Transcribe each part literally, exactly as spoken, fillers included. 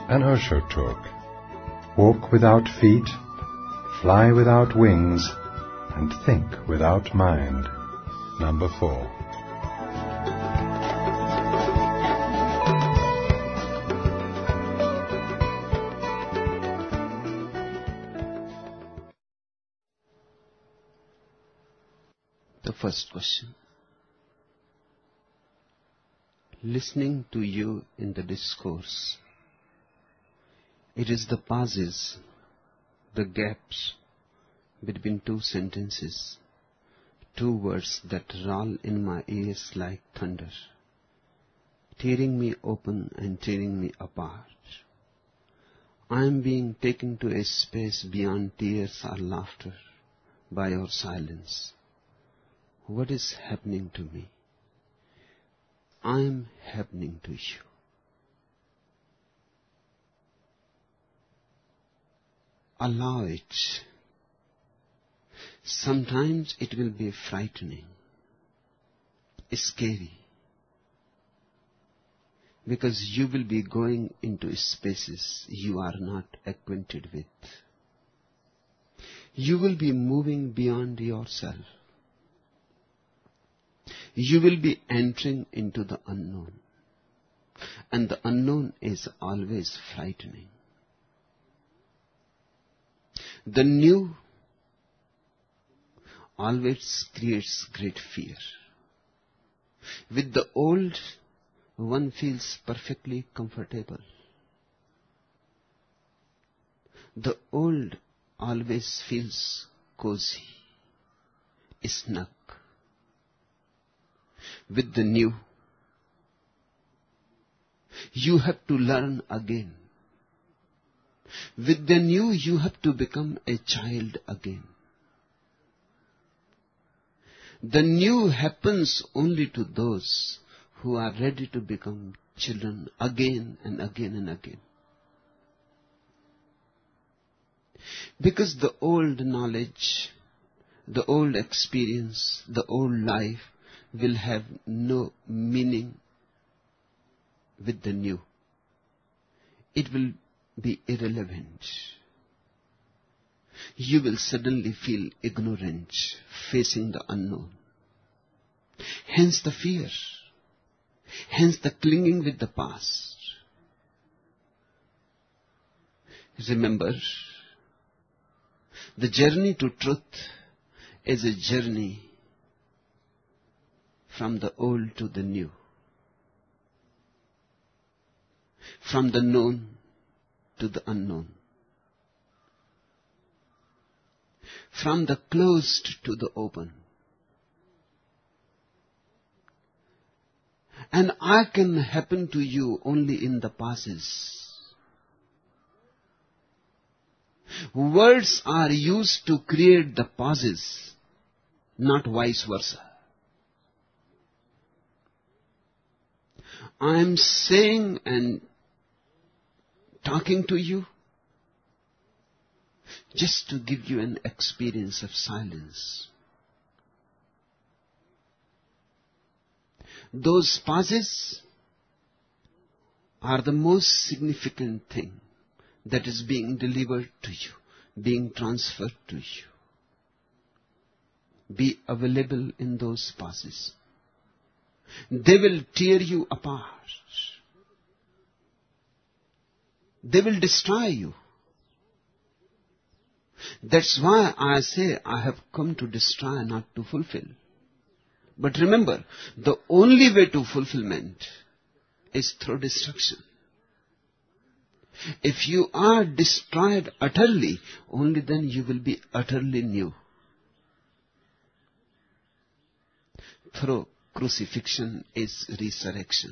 An Osho talk. Walk without feet, fly without wings, and think without mind. Number four. The first question. Listening to you in the discourse, it is the pauses, the gaps between two sentences, two words that roll in my ears like thunder, tearing me open and tearing me apart. I am being taken to a space beyond tears or laughter by your silence. What is happening to me? I am happening to you. Allow it. Sometimes it will be frightening, scary, because you will be going into spaces you are not acquainted with. You will be moving beyond yourself. You will be entering into the unknown. And the unknown is always frightening. The new always creates great fear. With the old, one feels perfectly comfortable. The old always feels cozy, snug. With the new, you have to learn again. With the new, you have to become a child again. The new happens only to those who are ready to become children again and again and again. Because the old knowledge, the old experience, the old life will have no meaning with the new. It will be irrelevant. You will suddenly feel ignorant, facing the unknown. Hence the fear. Hence the clinging with the past. Remember, the journey to truth is a journey from the old to the new, from the known to the unknown, from the closed to the open. And I can happen to you only in the pauses. Words are used to create the pauses, not vice versa. I am saying and talking to you just to give you an experience of silence. Those pauses are the most significant thing that is being delivered to you, being transferred to you. Be available in those pauses. They will tear you apart. They will destroy you. That's why I say I have come to destroy, not to fulfill. But remember, the only way to fulfillment is through destruction. If you are destroyed utterly, only then you will be utterly new. Through crucifixion is resurrection.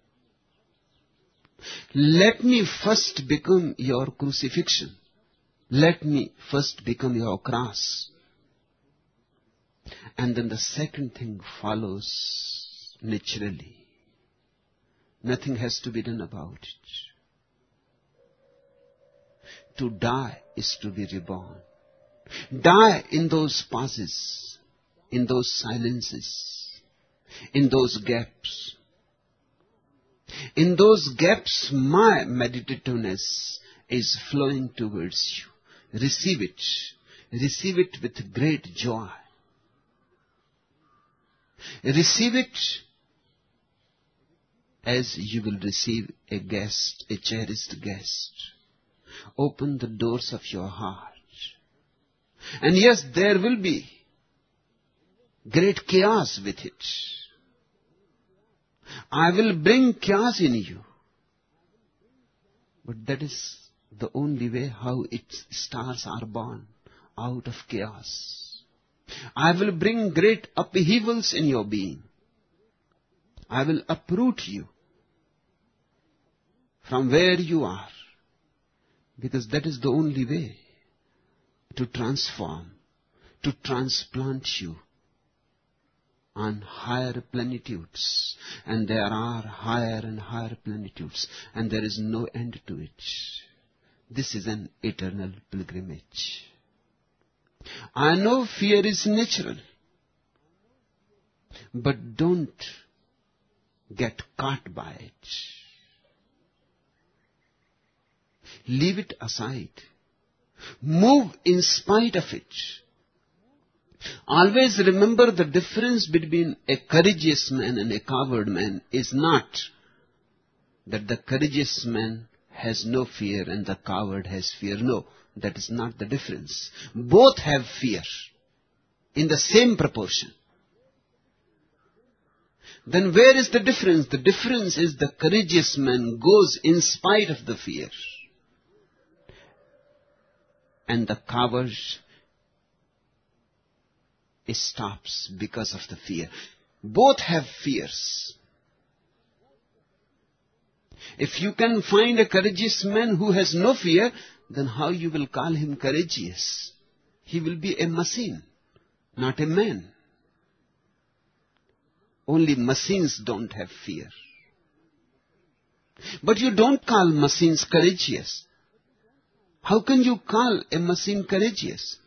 Let me first become your crucifixion. Let me first become your cross. And then the second thing follows naturally. Nothing has to be done about it. To die is to be reborn. Die in those pauses, in those silences, in those gaps. In those gaps, my meditativeness is flowing towards you. Receive it. Receive it with great joy. Receive it as you will receive a guest, a cherished guest. Open the doors of your heart. And yes, there will be great chaos with it. I will bring chaos in you. But that is the only way how its stars are born, out of chaos. I will bring great upheavals in your being. I will uproot you from where you are, because that is the only way to transform, to transplant you on higher plenitudes. And there are higher and higher plenitudes, and there is no end to it. This is an eternal pilgrimage. I know fear is natural, but don't get caught by it. Leave it aside. Move in spite of it. Always remember, the difference between a courageous man and a coward man is not that the courageous man has no fear and the coward has fear. No, that is not the difference. Both have fear in the same proportion. Then where is the difference? The difference is the courageous man goes in spite of the fear, and the coward stops because of the fear. Both have fears. If you can find a courageous man who has no fear, then how you will call him courageous? He will be a machine, not a man. Only machines don't have fear. But you don't call machines courageous. How can you call a machine courageous?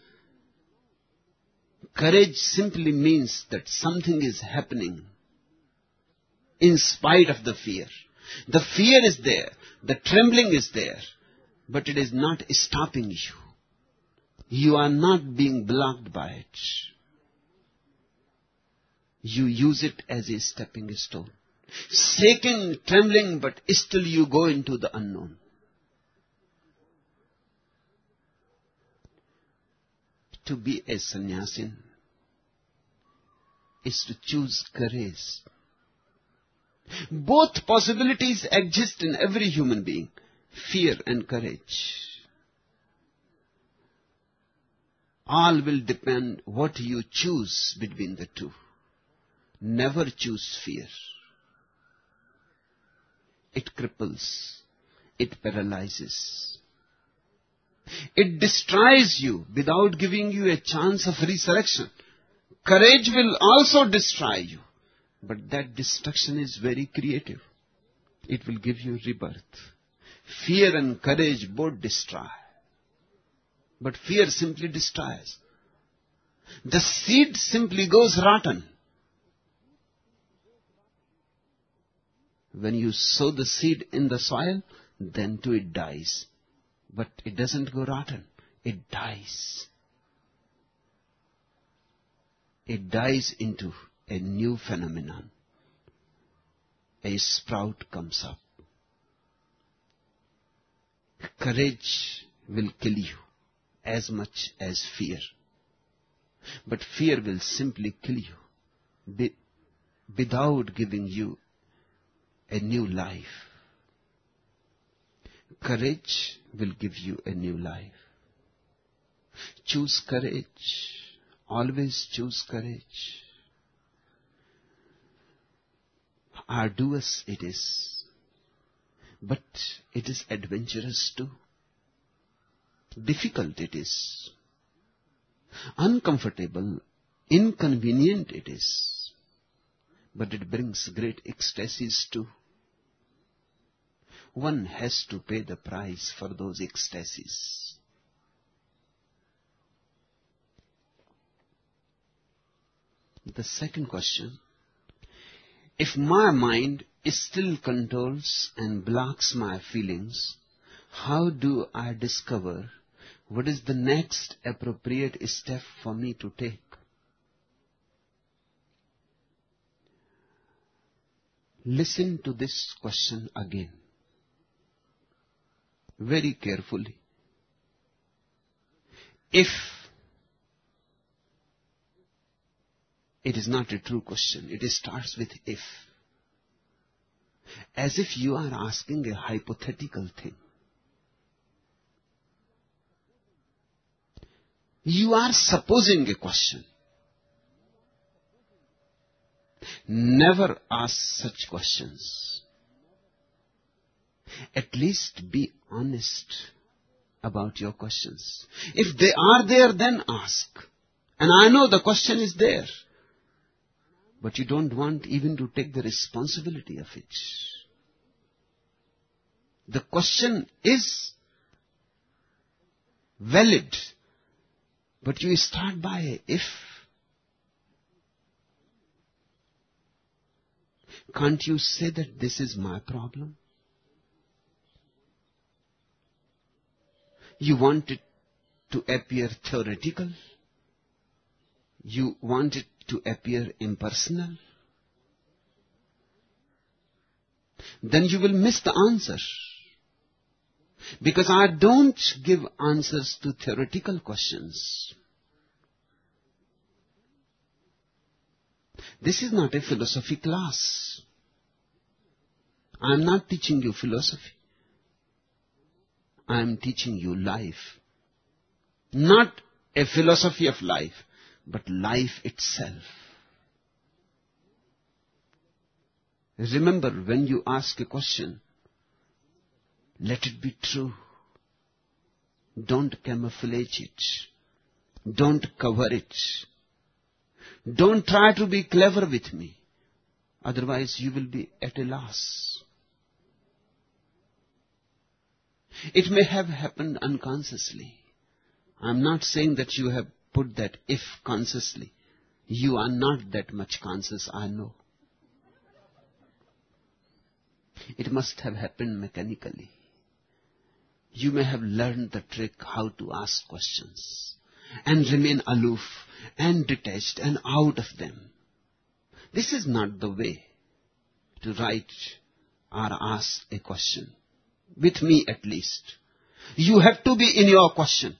Courage simply means that something is happening in spite of the fear. The fear is there, the trembling is there, but it is not stopping you. You are not being blocked by it. You use it as a stepping stone. Shaking, trembling, but still you go into the unknown. To be a sannyasin is to choose courage. Both possibilities exist in every human being, fear and courage. All will depend what you choose between the two. Never choose fear. It cripples. It paralyzes. It destroys you without giving you a chance of resurrection. Courage will also destroy you, but that destruction is very creative. It will give you rebirth. Fear and courage both destroy, but fear simply destroys. The seed simply goes rotten. When you sow the seed in the soil, then too it dies. But it doesn't go rotten. It dies. It dies into a new phenomenon. A sprout comes up. Courage will kill you as much as fear. But fear will simply kill you be, without giving you a new life. Courage will give you a new life. Choose courage. Always choose courage. Arduous it is, but it is adventurous too. Difficult it is. Uncomfortable, inconvenient it is, but it brings great ecstasies too. One has to pay the price for those ecstasies. The second question, if my mind still controls and blocks my feelings, how do I discover what is the next appropriate step for me to take? Listen to this question again, very carefully. If it is not a true question, it starts with if, as if you are asking a hypothetical thing. You are supposing a question. Never ask such questions. At least be honest about your questions. If they are there, then ask. And I know the question is there, but you don't want even to take the responsibility of it. The question is valid, but you start by a if. Can't you say that this is my problem? You want it to appear theoretical? You want it to appear impersonal? Then you will miss the answer. Because I don't give answers to theoretical questions. This is not a philosophy class. I am not teaching you philosophy. I am teaching you life. Not a philosophy of life, but life itself. Remember, when you ask a question, let it be true. Don't camouflage it. Don't cover it. Don't try to be clever with me. Otherwise, you will be at a loss. It may have happened unconsciously. I'm not saying that you have put that if consciously. You are not that much conscious, I know. It must have happened mechanically. You may have learned the trick how to ask questions and remain aloof and detached and out of them. This is not the way to write or ask a question. With me at least. You have to be in your question.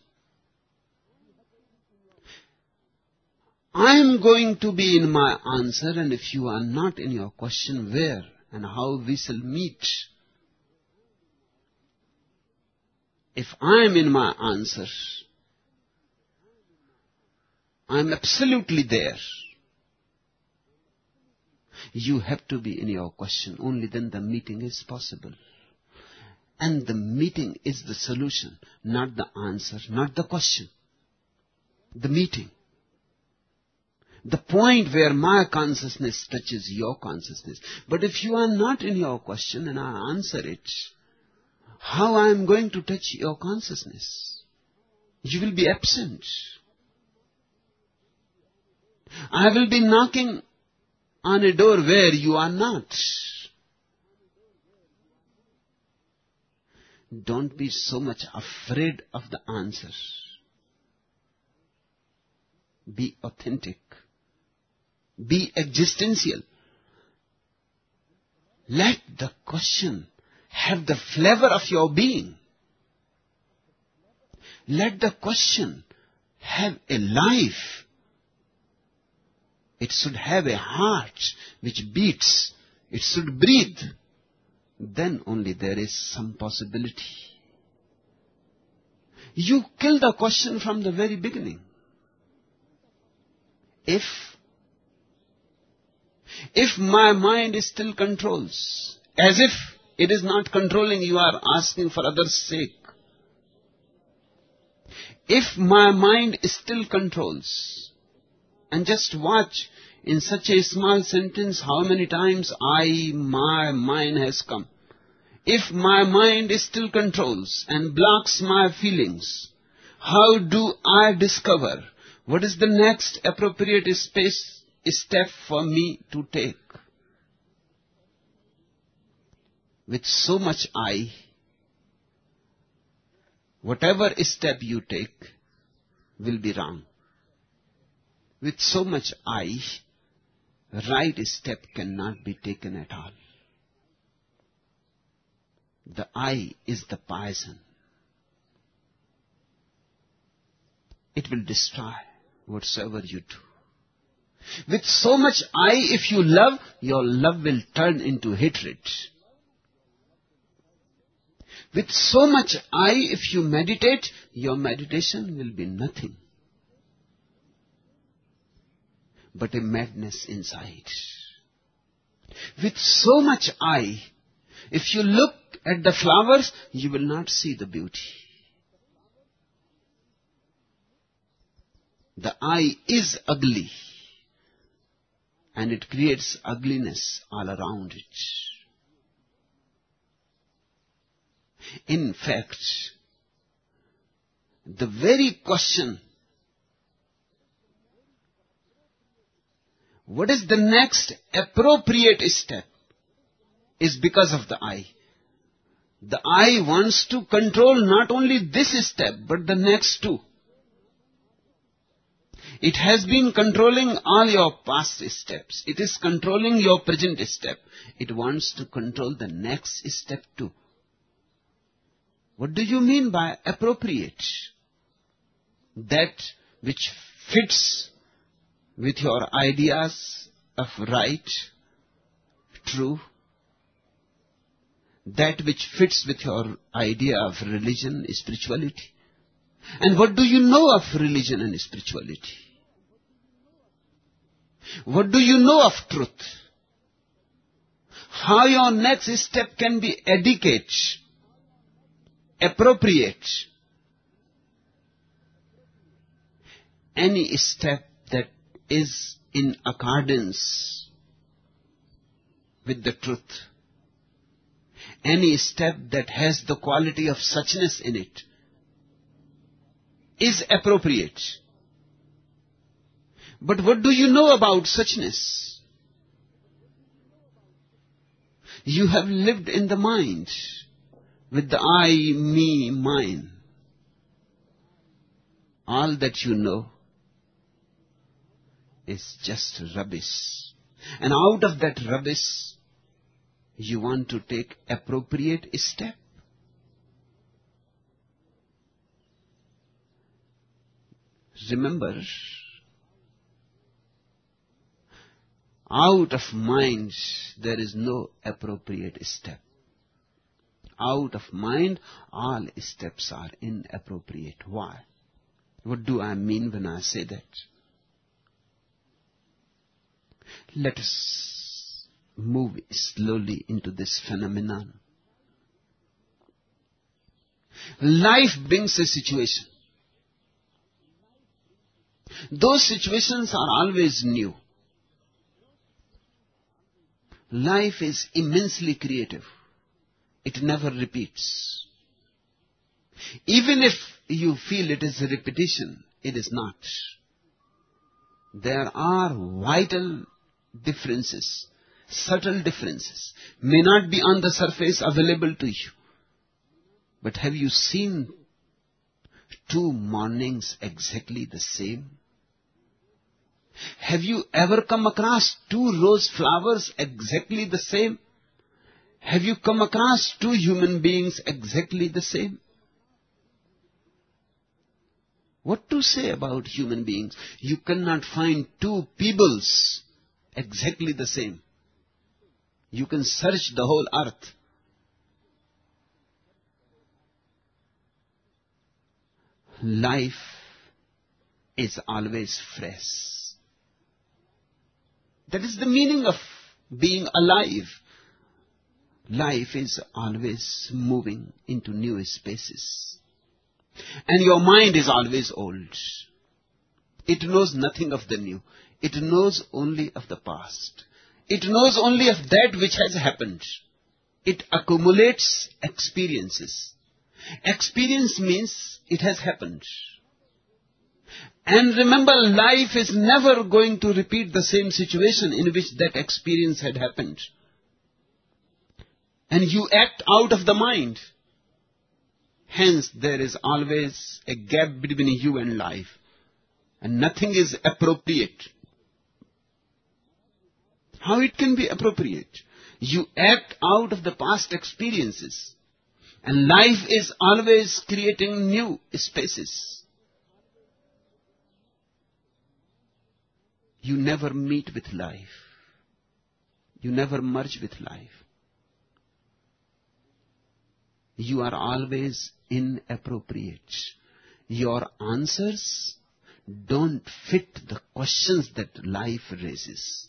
I am going to be in my answer, and if you are not in your question, where and how we shall meet? If I am in my answer, I am absolutely there. You have to be in your question. Only then the meeting is possible. And the meeting is the solution, not the answer, not the question. The meeting. The point where my consciousness touches your consciousness. But if you are not in your question and I answer it, how I am going to touch your consciousness? You will be absent. I will be knocking on a door where you are not. Don't be so much afraid of the answer. Be authentic. Be existential. Let the question have the flavor of your being. Let the question have a life. It should have a heart which beats. It should breathe. Then only there is some possibility. You kill the question from the very beginning. If, if my mind still controls, as if it is not controlling, you are asking for others' sake. If my mind still controls, and just watch in such a small sentence how many times I, my mind has come. If my mind still controls and blocks my feelings, how do I discover what is the next appropriate space, step for me to take? with so much I, whatever step you take will be wrong. With so much I, right step cannot be taken at all. The I is the poison. It will destroy whatsoever you do. With so much I, if you love, your love will turn into hatred. With so much I, if you meditate, your meditation will be nothing but a madness inside. With so much I, if you look at the flowers, you will not see the beauty. The eye is ugly, and it creates ugliness all around it. In fact, the very question, what is the next appropriate step, is because of the eye. The eye wants to control not only this step, but the next two. It has been controlling all your past steps. It is controlling your present step. It wants to control the next step too. What do you mean by appropriate? That which fits with your ideas of right, true. That which fits with your idea of religion, spirituality. And what do you know of religion and spirituality? What do you know of truth? How your next step can be adequate, appropriate. Any step that is in accordance with the truth. Any step that has the quality of suchness in it is appropriate. But what do you know about suchness? You have lived in the mind with the I, me, mine. All that you know is just rubbish. And out of that rubbish, you want to take appropriate step. Remember, out of mind there is no appropriate step. Out of mind all steps are inappropriate. Why? What do I mean when I say that? Let us move slowly into this phenomenon. Life brings a situation. Those situations are always new. Life is immensely creative. It never repeats. Even if you feel it is a repetition, it is not. There are vital differences, subtle differences, may not be on the surface available to you. But have you seen two mornings exactly the same? Have you ever come across two rose flowers exactly the same? Have you come across two human beings exactly the same? What to say about human beings? You cannot find two peoples exactly the same. You can search the whole earth. Life is always fresh. That is the meaning of being alive. Life is always moving into new spaces. And your mind is always old. It knows nothing of the new. It knows only of the past. It knows only of that which has happened. It accumulates experiences. Experience means it has happened. And remember, life is never going to repeat the same situation in which that experience had happened. and you act out of the mind. Hence, there is always a gap between you and life, and nothing is appropriate. How it can be appropriate? You act out of the past experiences, and life is always creating new spaces. You never meet with life. You never merge with life. You are always inappropriate. Your answers don't fit the questions that life raises.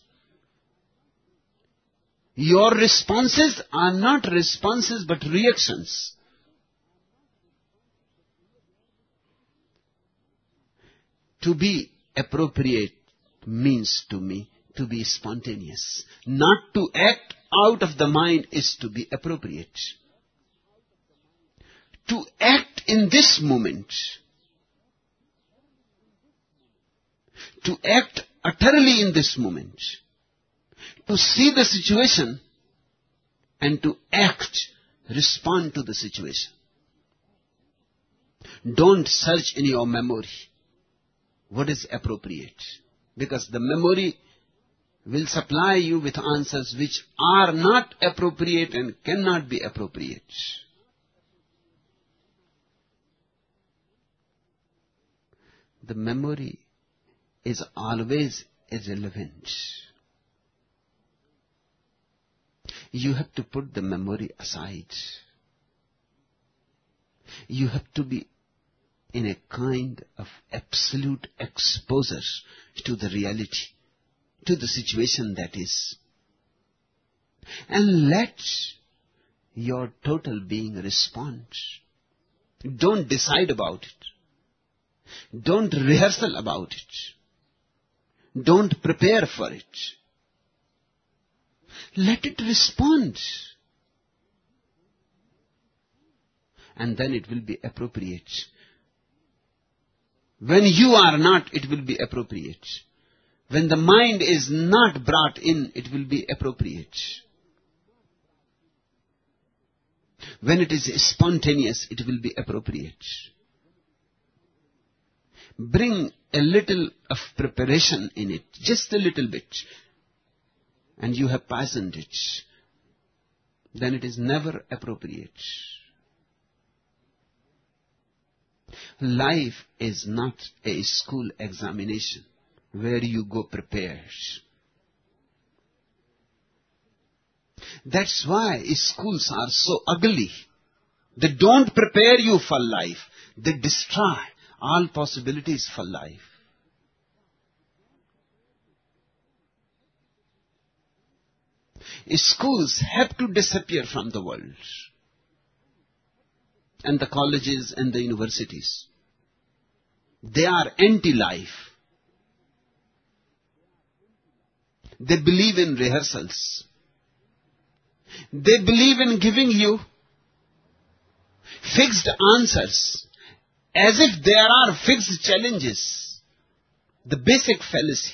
Your responses are not responses but reactions. To be appropriate means to me to be spontaneous. Not to act out of the mind is to be appropriate. To act in this moment, to act utterly in this moment, to see the situation and to act, respond to the situation. Don't search in your memory what is appropriate, because the memory will supply you with answers which are not appropriate and cannot be appropriate. The memory is always irrelevant. You have to put the memory aside. You have to be in a kind of absolute exposure to the reality, to the situation that is. And let your total being respond. Don't decide about it. Don't rehearsal about it. Don't prepare for it. Let it respond. And then it will be appropriate. When you are not, it will be appropriate. When the mind is not brought in, it will be appropriate. When it is spontaneous, it will be appropriate. Bring a little of preparation in it, just a little bit, and you have poisoned it. Then it is never appropriate. Life is not a school examination where you go prepared. That's why schools are so ugly. They don't prepare you for life. They destroy all possibilities for life. Schools have to disappear from the world, and the colleges and the universities. They are anti-life. They believe in rehearsals. They believe in giving you fixed answers, as if there are fixed challenges. The basic fallacy.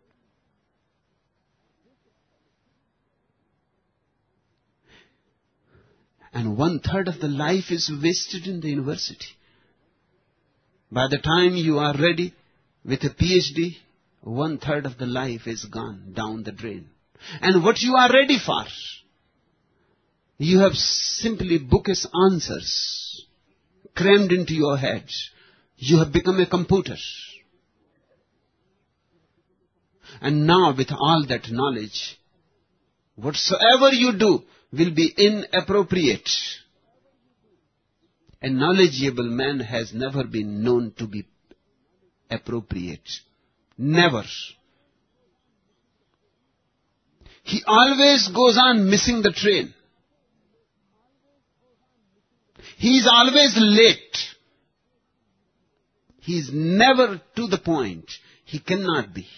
And one third of the life is wasted in the university. By the time you are ready with a P H D, one third of the life is gone down the drain. And what you are ready for, you have simply bookish answers crammed into your head. You have become a computer. And now with all that knowledge, whatsoever you do will be inappropriate. A knowledgeable man has never been known to be appropriate. Never. He always goes on missing the train. He is always late. He is never to the point. He cannot be.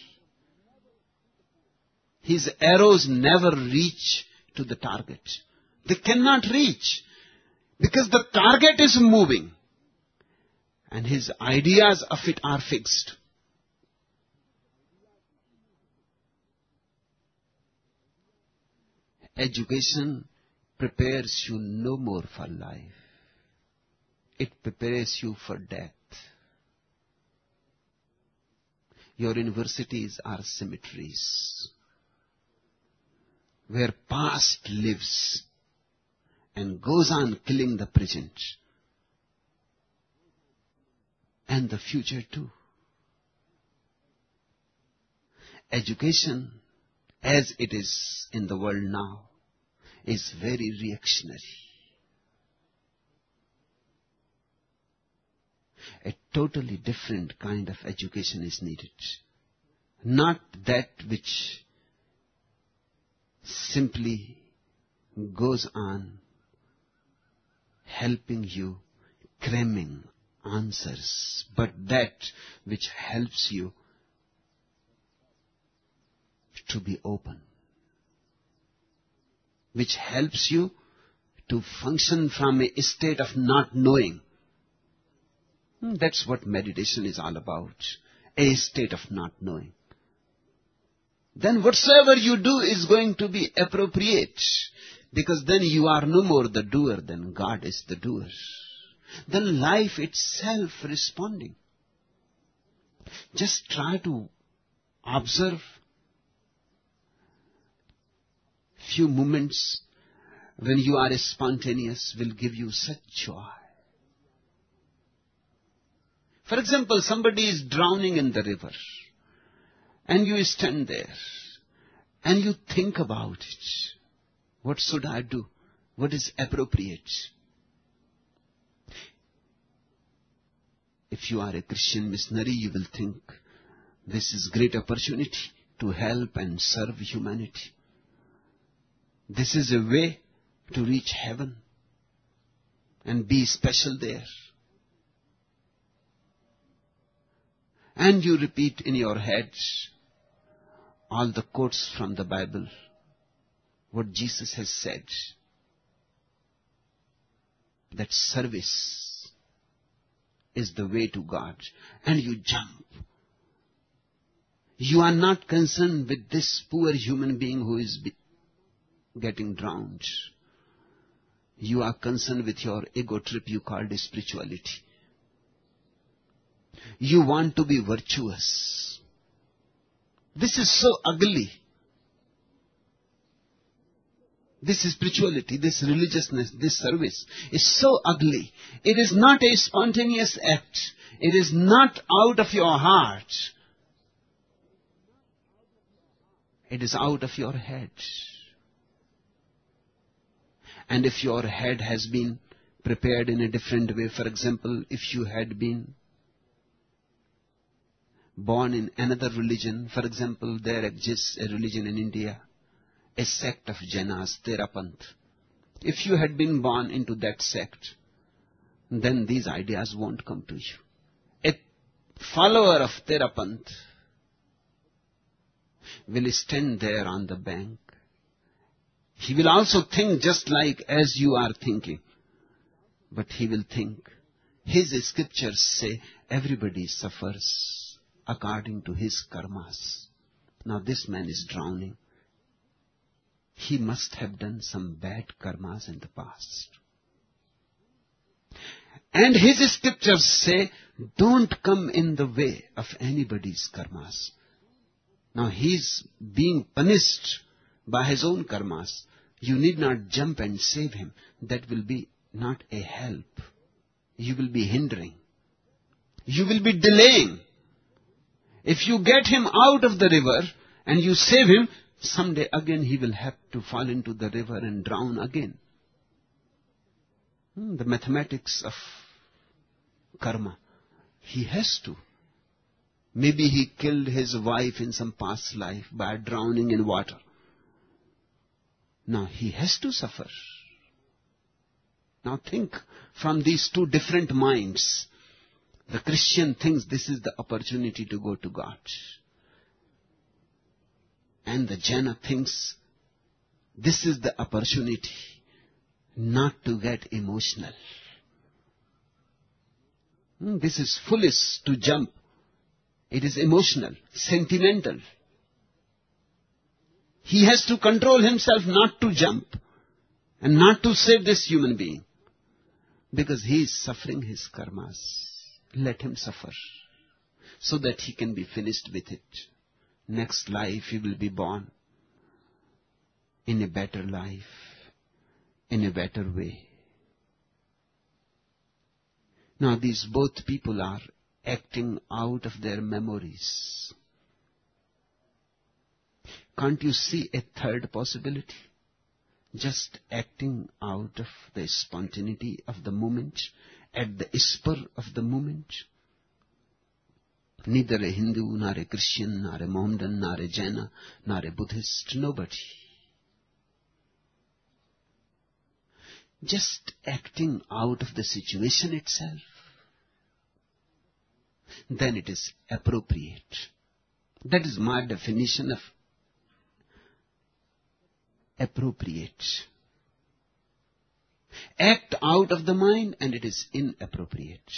His arrows never reach to the target. They cannot reach because the target is moving and his ideas of it are fixed. Education prepares you no more for life. It prepares you for death. Your universities are cemeteries where past lives and goes on killing the present and the future too. Education, as it is in the world now, is very reactionary. A totally different kind of education is needed. Not that which simply goes on helping you, cramming answers, but that which helps you to be open, which helps you to function from a state of not knowing. That's what meditation is all about, a state of not knowing. Then whatsoever you do is going to be appropriate, because then you are no more the doer, then God is the doer. Then life itself responding. Just try to observe few moments when you are spontaneous will give you such joy. For example, somebody is drowning in the river, and you stand there, and you think about it. What should I do? What is appropriate? If you are a Christian missionary, you will think, this is great opportunity to help and serve humanity. This is a way to reach heaven and be special there. And you repeat in your head all the quotes from the Bible, what Jesus has said, that service is the way to God. And you jump. You are not concerned with this poor human being who is getting drowned. You are concerned with your ego trip you called spirituality. You want to be virtuous. This is so ugly. This spirituality, this religiousness, this service is so ugly. It is not a spontaneous act. It is not out of your heart. It is out of your head. And if your head has been prepared in a different way, for example, if you had been born in another religion, for example, there exists a religion in India, a sect of Jainas, Therapant. If you had been born into that sect, then these ideas won't come to you. A follower of Therapant will stand there on the bank. He will also think just like as you are thinking. But he will think, his scriptures say everybody suffers according to his karmas. Now this man is drowning. He must have done some bad karmas in the past. And his scriptures say, don't come in the way of anybody's karmas. Now he is being punished by his own karmas. You need not jump and save him. That will be not a help. You will be hindering. You will be delaying. If you get him out of the river and you save him, someday again he will have to fall into the river and drown again. Hmm, the mathematics of karma. He has to. Maybe he killed his wife in some past life by drowning in water. Now he has to suffer. Now think from these two different minds. The Christian thinks this is the opportunity to go to God. And the Jaina thinks this is the opportunity not to get emotional. Hmm, this is foolish to jump. It is emotional, sentimental. He has to control himself not to jump. and not to save this human being, because he is suffering his karmas. Let him suffer, so that he can be finished with it. Next life he will be born in a better life, in a better way. Now these both people are acting out of their memories. Can't you see a third possibility? Just acting out of the spontaneity of the moment, at the spur of the moment. Neither a Hindu, nor a Christian, nor a Mohammedan, nor a Jaina, nor a Buddhist, nobody. Just acting out of the situation itself. Then it is appropriate. That is my definition of appropriate. Act out of the mind and it is inappropriate.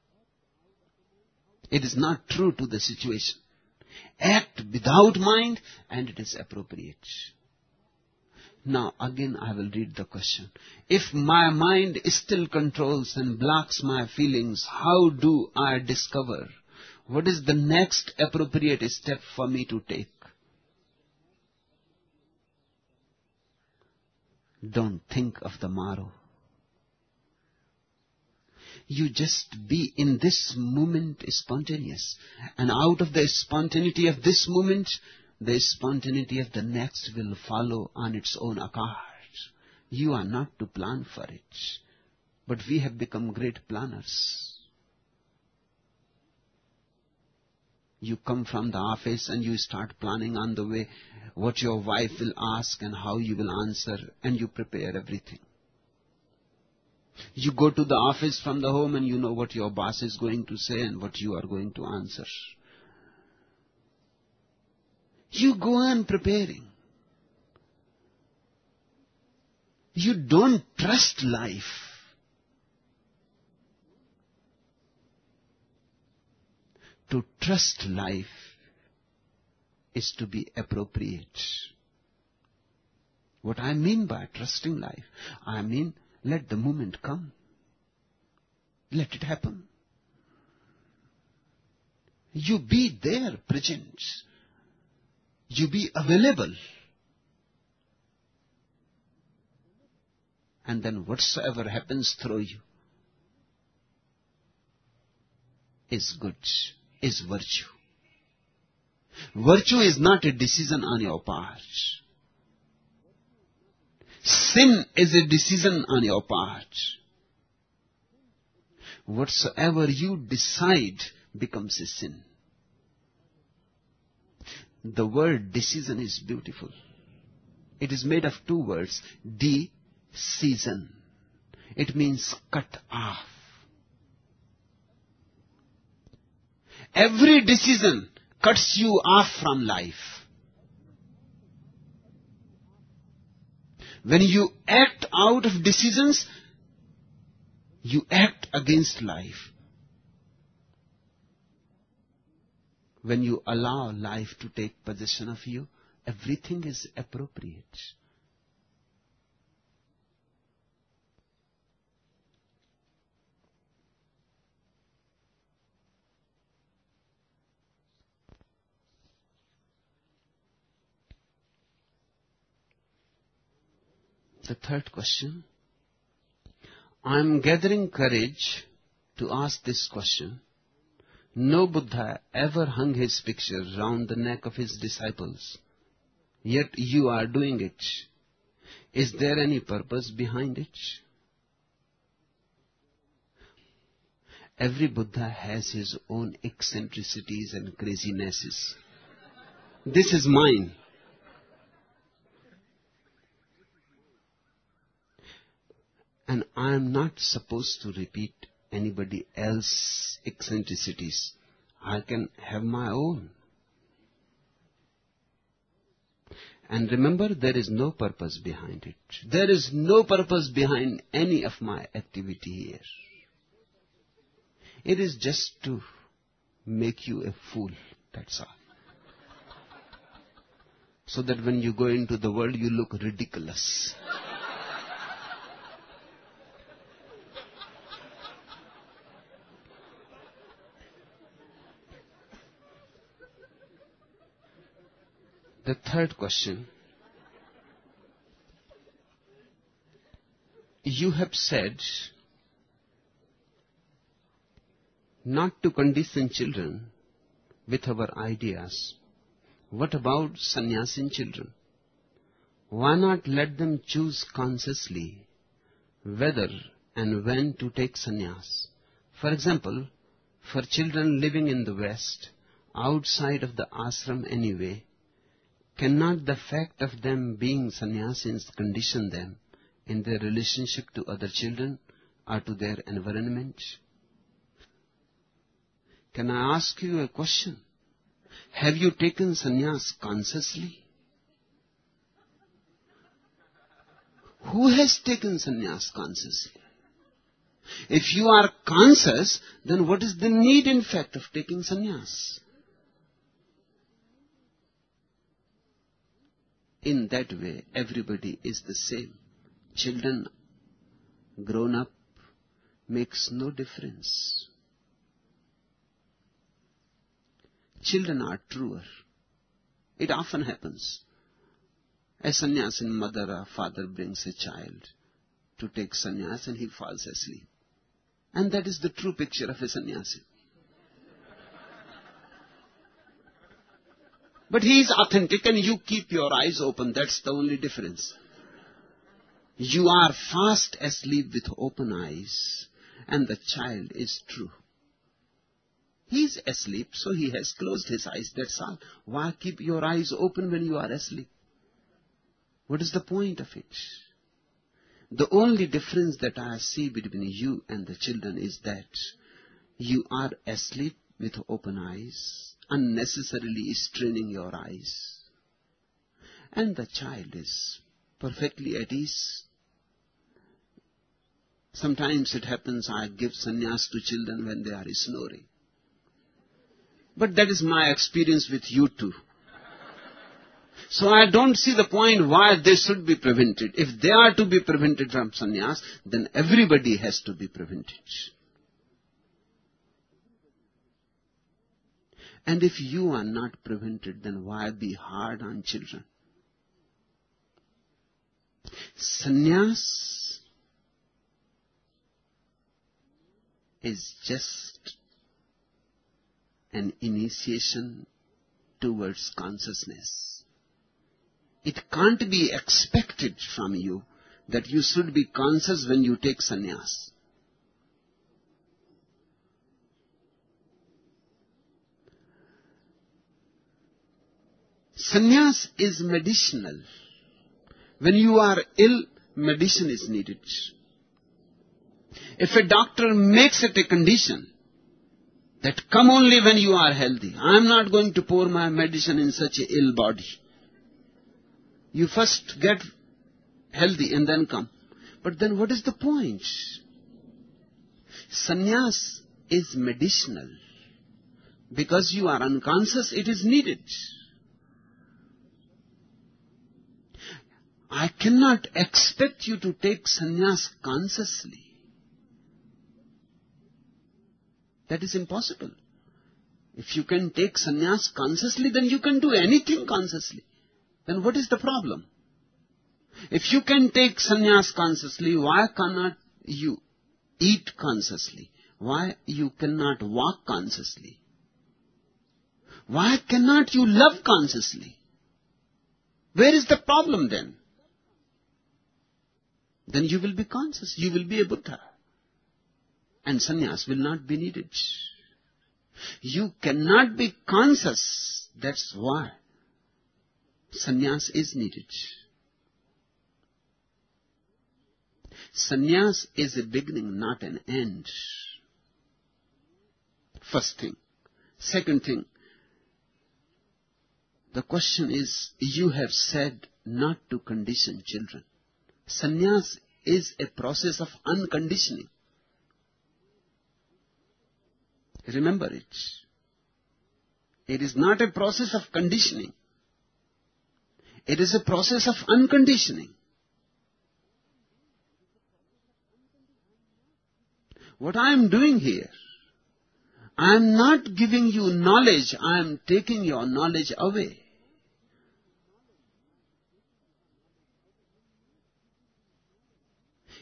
It is not true to the situation. Act without mind and it is appropriate. Now again I will read the question. If my mind still controls and blocks my feelings, how do I discover what is the next appropriate step for me to take? Don't think of the morrow. You just be in this moment spontaneous. And out of the spontaneity of this moment, the spontaneity of the next will follow on its own accord. You are not to plan for it. But we have become great planners. You come from the office and you start planning on the way what your wife will ask and how you will answer, and you prepare everything. You go to the office from the home and you know what your boss is going to say and what you are going to answer. You go on preparing. You don't trust life. To trust life is to be appropriate. What I mean by trusting life, I mean let the moment come. Let it happen. You be there, present. You be available. And then whatsoever happens through you is good, is virtue. Virtue is not a decision on your part. Sin is a decision on your part. Whatsoever you decide becomes a sin. The word decision is beautiful. It is made of two words, de-season. It means cut off. Every decision cuts you off from life. When you act out of decisions, you act against life. When you allow life to take possession of you, everything is appropriate. The third question. I am gathering courage to ask this question. No Buddha ever hung his picture round the neck of his disciples, yet you are doing it. Is there any purpose behind it? Every Buddha has his own eccentricities and crazinesses. This is mine. And I am not supposed to repeat anybody else's eccentricities. I can have my own. And remember, there is no purpose behind it. There is no purpose behind any of my activity here. It is just to make you a fool, that's all. So that when you go into the world, you look ridiculous. The third question. You have said not to condition children with our ideas. What about sannyasin children? Why not let them choose consciously whether and when to take sannyas? For example, for children living in the West, outside of the ashram anyway, cannot the fact of them being sannyasins condition them in their relationship to other children or to their environment? Can I ask you a question? Have you taken sannyas consciously? Who has taken sannyas consciously? If you are conscious, then what is the need, in fact, of taking sannyas? In that way, everybody is the same. Children, grown up, makes no difference. Children are truer. It often happens. A sannyasin mother or father brings a child to take sannyas and he falls asleep. And that is the true picture of a sannyasin. But he is authentic and you keep your eyes open. That's the only difference. You are fast asleep with open eyes and the child is true. He is asleep, so he has closed his eyes, that's all. Why keep your eyes open when you are asleep? What is the point of it? The only difference that I see between you and the children is that you are asleep with open eyes, unnecessarily straining your eyes. And the child is perfectly at ease. Sometimes it happens I give sannyas to children when they are snoring. But that is my experience with you too. So I don't see the point why they should be prevented. If they are to be prevented from sannyas, then everybody has to be prevented. And if you are not prevented, then why be hard on children? Sannyas is just an initiation towards consciousness. It can't be expected from you that you should be conscious when you take sannyas. Sannyas is medicinal. When you are ill, medicine is needed. If a doctor makes it a condition that come only when you are healthy, I am not going to pour my medicine in such an ill body. You first get healthy and then come. But then what is the point? Sannyas is medicinal. Because you are unconscious, it is needed. I cannot expect you to take sannyas consciously. That is impossible. If you can take sannyas consciously, then you can do anything consciously. Then what is the problem? If you can take sannyas consciously, why cannot you eat consciously? Why you cannot walk consciously? Why cannot you love consciously? Where is the problem then? Then you will be conscious. You will be a Buddha. And sannyas will not be needed. You cannot be conscious. That's why sannyas is needed. Sannyas is a beginning, not an end. First thing. Second thing. The question is, you have said not to condition children. Sannyas is a process of unconditioning. Remember it. It is not a process of conditioning. It is a process of unconditioning. What I am doing here, I am not giving you knowledge, I am taking your knowledge away.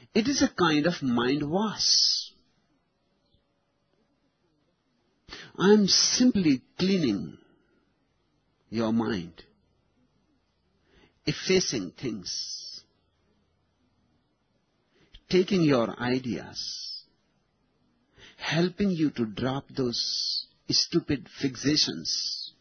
It is a kind of mind wash. I am simply cleaning your mind, effacing things, taking your ideas, helping you to drop those stupid fixations.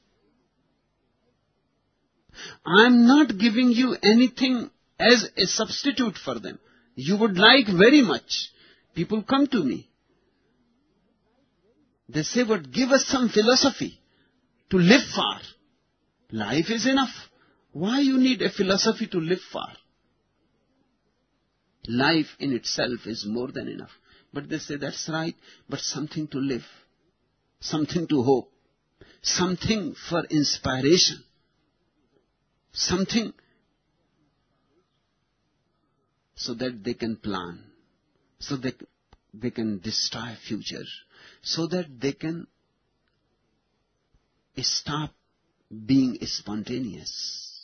I am not giving you anything as a substitute for them. You would like very much. People come to me. They say, "What? Give us some philosophy to live for. Life is enough. Why you need a philosophy to live for? Life in itself is more than enough." But they say, "That's right, but something to live, something to hope, something for inspiration, something so that they can plan, so that they can destroy future, so that they can stop being spontaneous."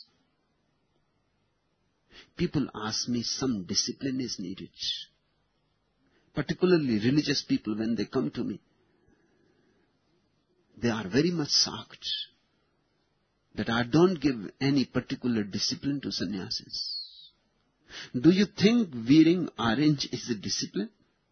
People ask me, some discipline is needed. Particularly religious people, when they come to me, they are very much shocked that I don't give any particular discipline to sannyasis. Do you think wearing orange is a discipline?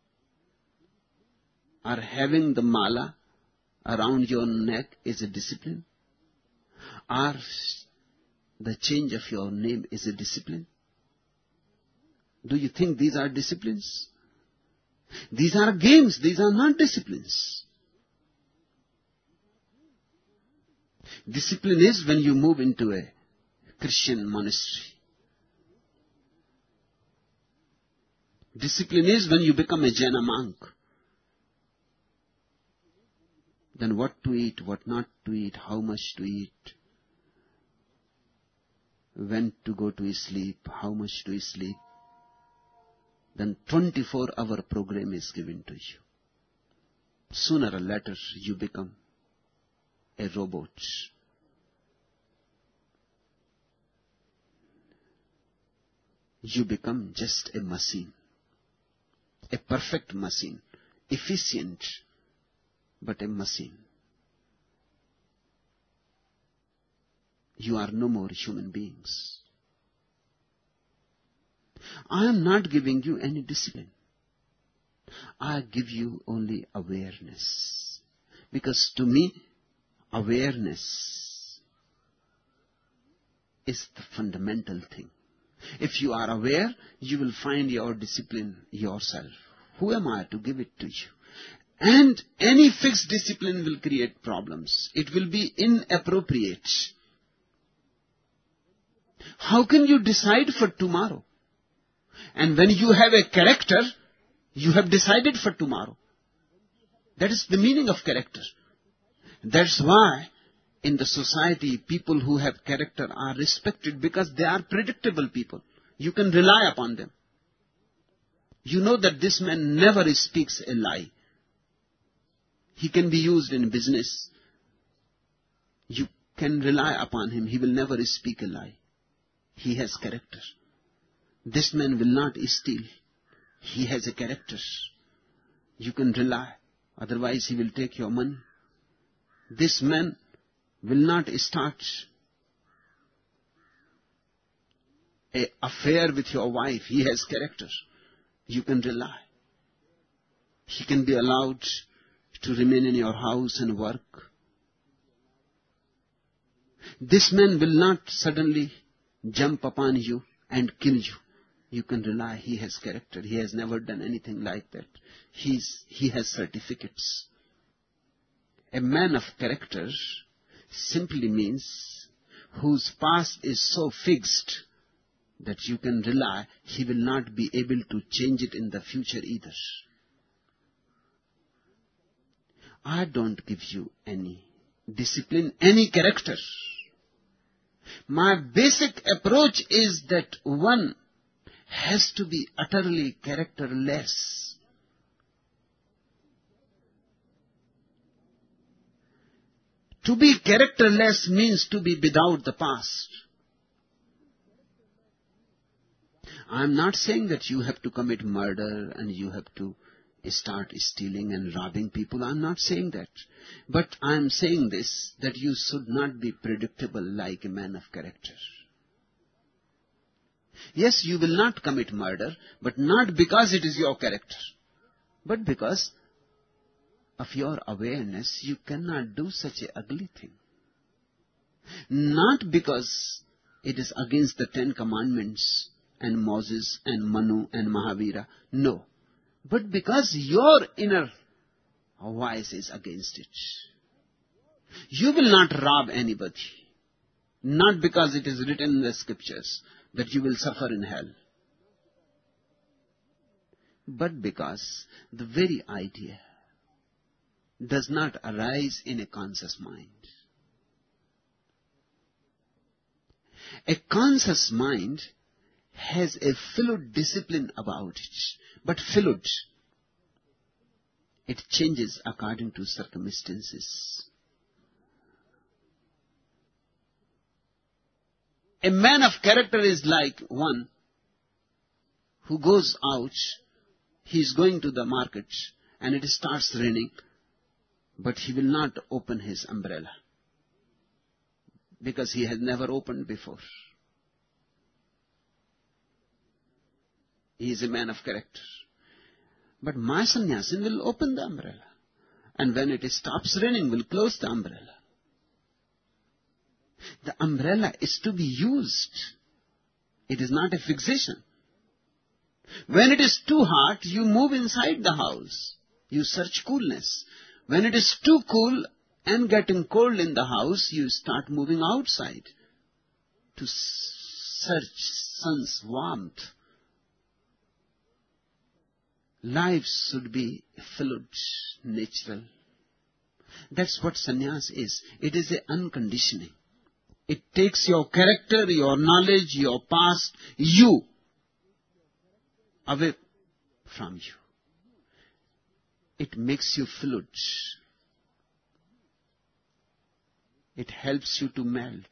Or having the mala around your neck is a discipline? Or the change of your name is a discipline? Do you think these are disciplines? These are games. These are not disciplines. Discipline is when you move into a Christian monastery. Discipline is when you become a Jaina monk. Then what to eat, what not to eat, how much to eat, when to go to sleep, how much to sleep. Then twenty-four hour program is given to you. Sooner or later you become a robot. You become just a machine. A perfect machine. Efficient, but a machine. You are no more human beings. I am not giving you any discipline. I give you only awareness. Because to me, awareness is the fundamental thing. If you are aware, you will find your discipline yourself. Who am I to give it to you? And any fixed discipline will create problems. It will be inappropriate. How can you decide for tomorrow? And when you have a character, you have decided for tomorrow. That is the meaning of character. That's why in the society, people who have character are respected because they are predictable people. You can rely upon them. You know that this man never speaks a lie. He can be used in business. You can rely upon him. He will never speak a lie. He has character. This man will not steal. He has a character. You can rely. Otherwise he will take your money. This man will not start an affair with your wife. He has character. You can rely. He can be allowed to remain in your house and work. This man will not suddenly jump upon you and kill you. You can rely. He has character. He has never done anything like that. He's, he has certificates. A man of character simply means whose past is so fixed that you can rely he will not be able to change it in the future either. I don't give you any discipline, any character. My basic approach is that one has to be utterly characterless. To be characterless means to be without the past. I'm not saying that you have to commit murder and you have to start stealing and robbing people. I'm not saying that. But I'm saying this, that you should not be predictable like a man of character. Yes, you will not commit murder, but not because it is your character, but because of your awareness, you cannot do such an ugly thing. Not because it is against the Ten Commandments and Moses and Manu and Mahavira. No. But because your inner voice is against it. You will not rob anybody. Not because it is written in the scriptures that you will suffer in hell. But because the very idea does not arise in a conscious mind. A conscious mind has a fluid discipline about it, but fluid. It changes according to circumstances. A man of character is like one who goes out, he is going to the market and it starts raining, but he will not open his umbrella because he has never opened before. He is a man of character. But my sannyasin will open the umbrella. And when it stops raining, will close the umbrella. The umbrella is to be used. It is not a fixation. When it is too hot, you move inside the house. You search coolness. When it is too cool and getting cold in the house, you start moving outside to search sun's warmth. Life should be fluid, natural. That's what sannyas is. It is an unconditioning. It takes your character, your knowledge, your past, you, away from you. It makes you fluid. It helps you to melt.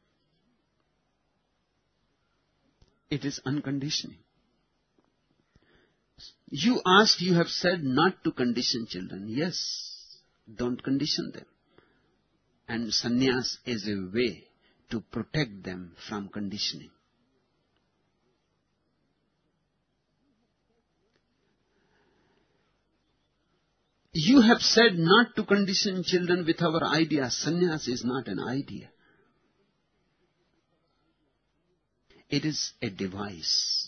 It is unconditioning. You asked, you have said not to condition children. Yes, don't condition them. And sannyas is a way to protect them from conditioning. You have said not to condition children with our idea. Sannyas is not an idea. It is a device.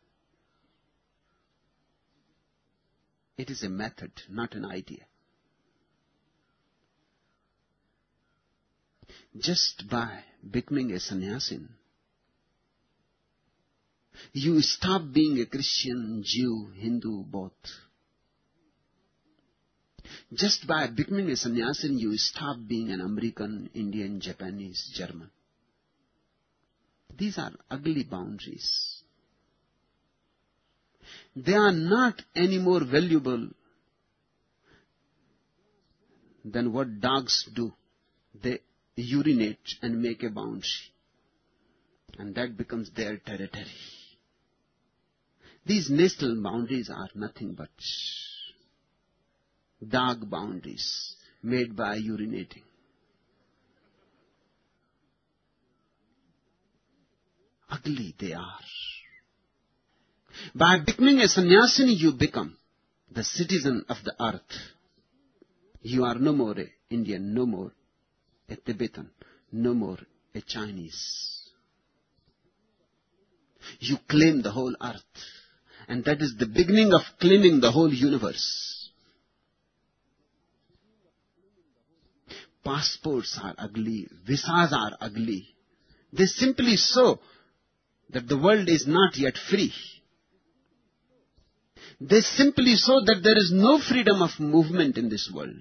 It is a method, not an idea. Just by becoming a sannyasin, you stop being a Christian, Jew, Hindu, both. Just by becoming a sannyasin, you stop being an American, Indian, Japanese, German. These are ugly boundaries. They are not any more valuable than what dogs do. They urinate and make a boundary. And that becomes their territory. These natural boundaries are nothing but dog boundaries made by urinating. Ugly they are. By becoming a sannyasini, you become the citizen of the earth. You are no more an Indian, no more a Tibetan, no more a Chinese. You claim the whole earth. And that is the beginning of claiming the whole universe. Passports are ugly. Visas are ugly. They simply show that the world is not yet free. They simply show that there is no freedom of movement in this world.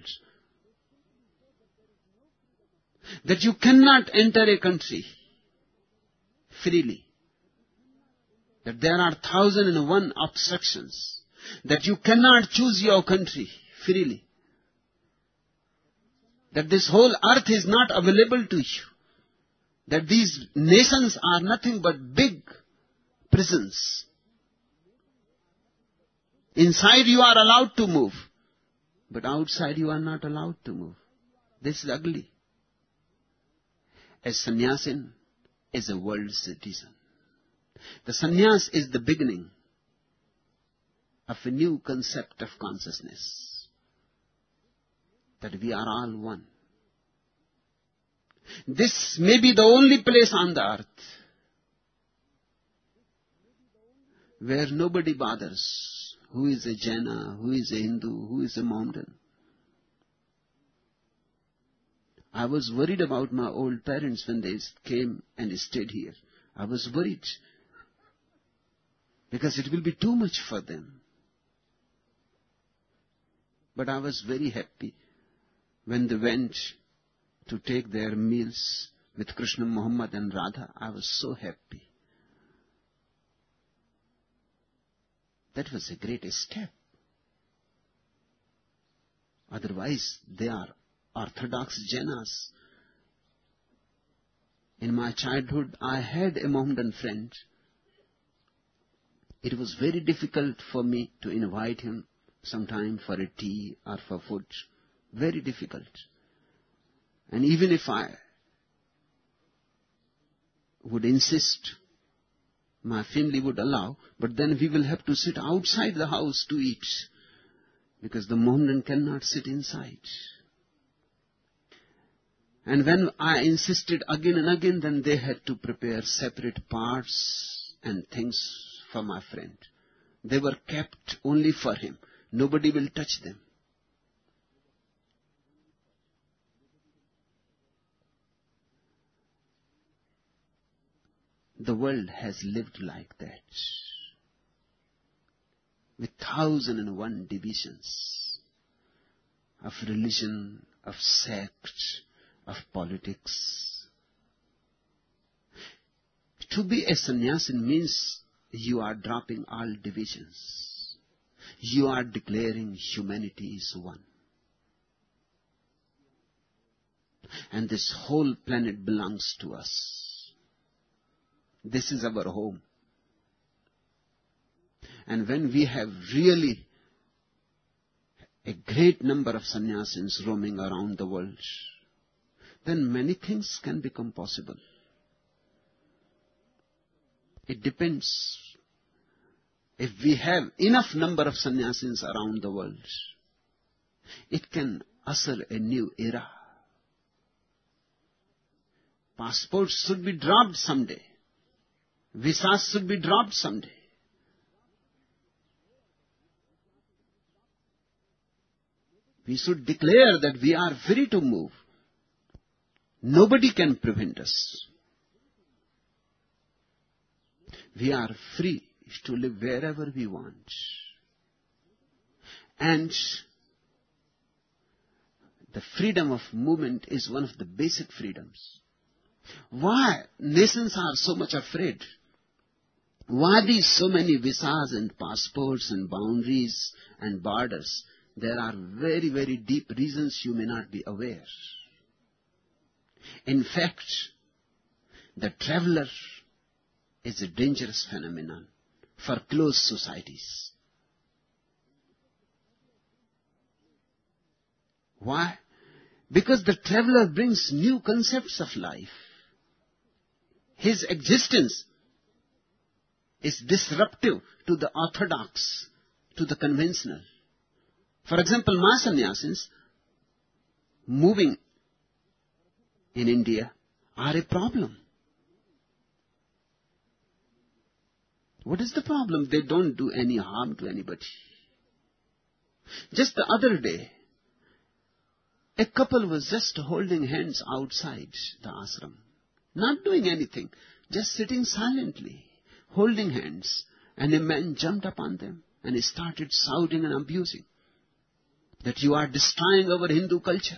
That you cannot enter a country freely. That there are thousand and one obstructions. That you cannot choose your country freely. That this whole earth is not available to you. That these nations are nothing but big prisons Inside you are allowed to move, but outside you are not allowed to move. This is ugly. A sannyasin is a world citizen. The sannyas is the beginning of a new concept of consciousness, that we are all one. This may be the only place on the earth where nobody bothers who is a Jaina, who is a Hindu, who is a Mohammedan. I was worried about my old parents when they came and stayed here. I was worried because it will be too much for them. But I was very happy when they went to take their meals with Krishna, Muhammad and Radha. I was so happy. That was a great step. Otherwise, they are orthodox Jainas. In my childhood, I had a Mohammedan friend. It was very difficult for me to invite him sometime for a tea or for food. Very difficult. And even if I would insist, my family would allow, but then we will have to sit outside the house to eat, because the Mohammedan cannot sit inside. And when I insisted again and again, then they had to prepare separate parts and things for my friend. They were kept only for him. Nobody will touch them. The world has lived like that, with thousand and one divisions of religion, of sect, of politics. To be a sannyasin means you are dropping all divisions. You are declaring humanity is one. And this whole planet belongs to us. This is our home. And when we have really a great number of sannyasins roaming around the world, then many things can become possible. It depends. If we have enough number of sannyasins around the world, it can usher a new era. Passports should be dropped someday. Visas should be dropped someday. We should declare that we are free to move. Nobody can prevent us. We are free to live wherever we want. And the freedom of movement is one of the basic freedoms. Why nations are so much afraid? Why these so many visas and passports and boundaries and borders? There are very, very deep reasons you may not be aware. In fact, the traveler is a dangerous phenomenon for closed societies. Why? Because the traveler brings new concepts of life. His existence is disruptive to the orthodox, to the conventional. For example, my sannyasins moving in India are a problem. What is the problem? They don't do any harm to anybody. Just the other day, a couple was just holding hands outside the ashram, not doing anything, just sitting silently, holding hands, and a man jumped upon them and started shouting and abusing that you are destroying our Hindu culture,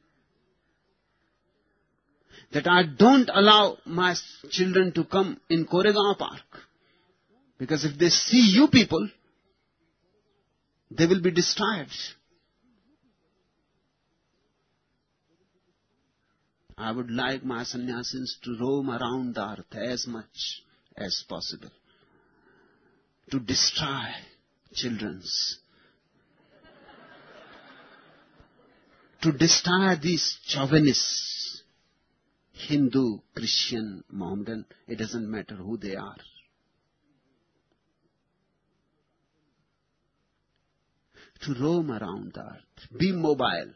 that I don't allow my children to come in Koregaon Park, because if they see you people, they will be destroyed. I would like my sannyasins to roam around the earth as much as possible, to destroy, children's, to destroy these chauvinists, Hindu, Christian, Mohammedan, it doesn't matter who they are. To roam around the earth, be mobile.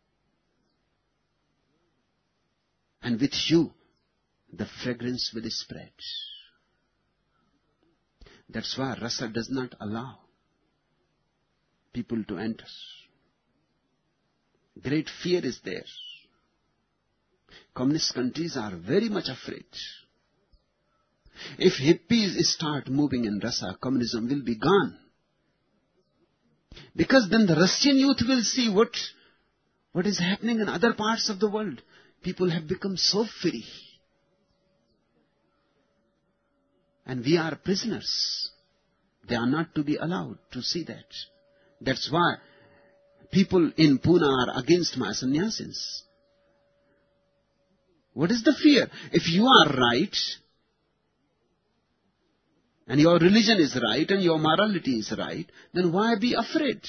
And with you, the fragrance will spread. That's why rasa does not allow people to enter. Great fear is there. Communist countries are very much afraid. If hippies start moving in rasa, communism will be gone. Because then the Russian youth will see what, what is happening in other parts of the world. People have become so free. And we are prisoners. They are not to be allowed to see that. That's why people in Pune are against my sannyasins. What is the fear? If you are right, and your religion is right, and your morality is right, then why be afraid?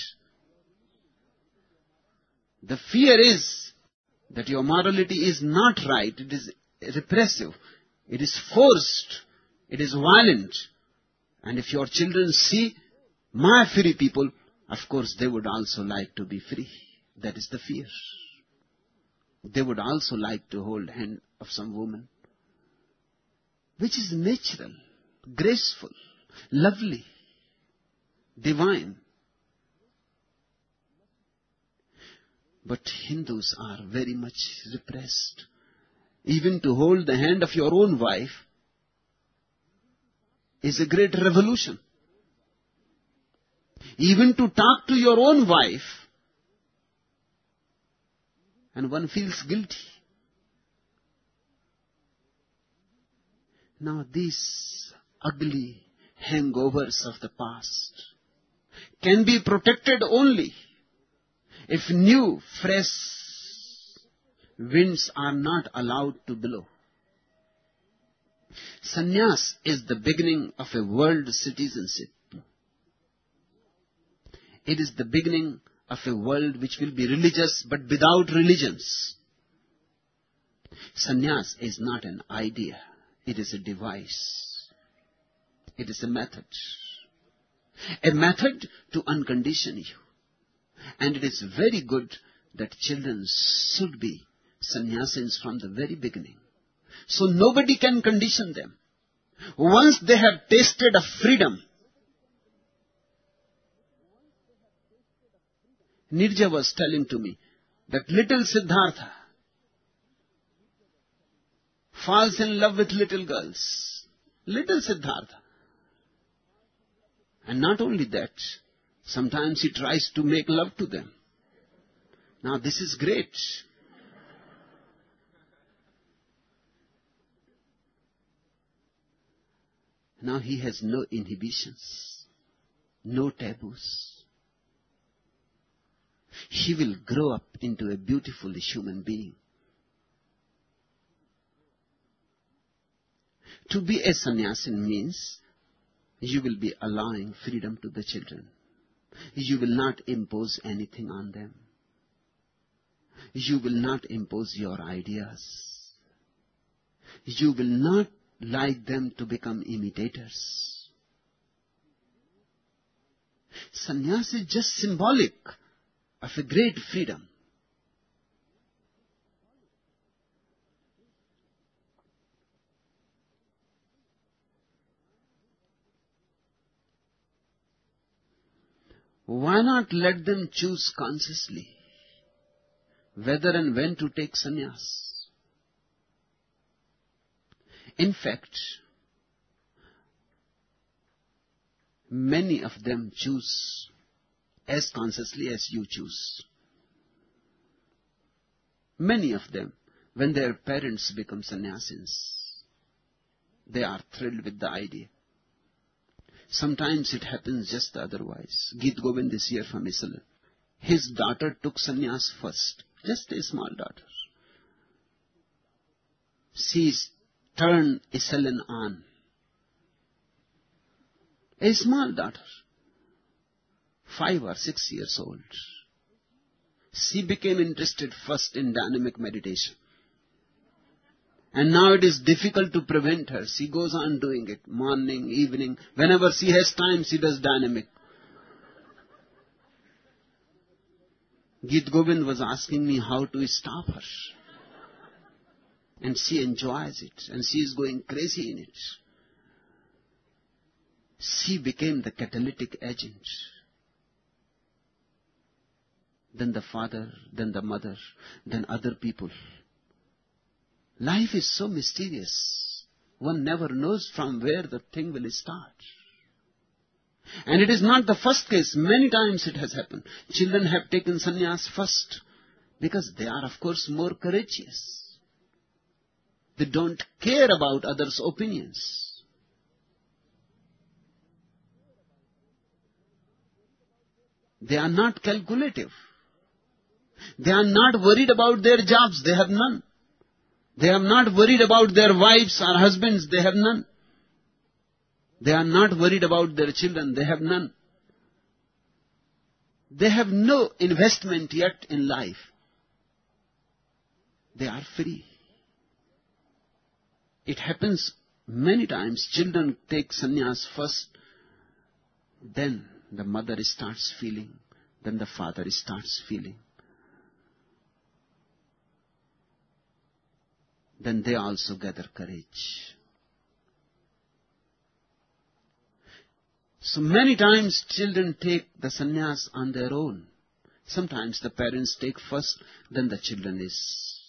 The fear is that your morality is not right. It is repressive. It is forced. It is violent. And if your children see my free people, of course they would also like to be free. That is the fear. They would also like to hold hand of some woman, which is natural, graceful, lovely, divine. But Hindus are very much repressed. Even to hold the hand of your own wife is a great revolution. Even to talk to your own wife, and one feels guilty. Now these ugly hangovers of the past can be protected only if new, fresh winds are not allowed to blow. Sannyas is the beginning of a world citizenship. It is the beginning of a world which will be religious but without religions. Sannyas is not an idea. It is a device. It is a method. A method to uncondition you. And it is very good that children should be sannyasins from the very beginning. So nobody can condition them. Once they have tasted of freedom. Nirja was telling to me that little Siddhartha falls in love with little girls. Little Siddhartha. And not only that, sometimes he tries to make love to them. Now this is great. Now he has no inhibitions, no taboos. He will grow up into a beautiful human being. To be a sannyasin means you will be allowing freedom to the children. You will not impose anything on them. You will not impose your ideas. You will not like them to become imitators. Sannyas is just symbolic of a great freedom. Why not let them choose consciously whether and when to take sannyas? In fact, many of them choose as consciously as you choose. Many of them, when their parents become sannyasins, they are thrilled with the idea. Sometimes it happens just otherwise. Geet Govind is here from Islam. His daughter took sannyas first, just a small daughter. She turned Islam on. A small daughter. five or six years old. She became interested first in dynamic meditation. And now it is difficult to prevent her. She goes on doing it, morning, evening. Whenever she has time, she does dynamic. Gita Govind was asking me how to stop her. And she enjoys it. And she is going crazy in it. She became the catalytic agent. Then the father, then the mother, then other people. Life is so mysterious. One never knows from where the thing will start. And it is not the first case. Many times it has happened. Children have taken sannyas first because they are, of course, more courageous. They don't care about others' opinions. They are not calculative. They are not worried about their jobs. They have none. They are not worried about their wives or husbands. They have none. They are not worried about their children. They have none. They have no investment yet in life. They are free. It happens many times. Children take sannyas first. Then the mother starts feeling. Then the father starts feeling. Then they also gather courage. So many times children take the sannyas on their own. Sometimes the parents take first, then the children is.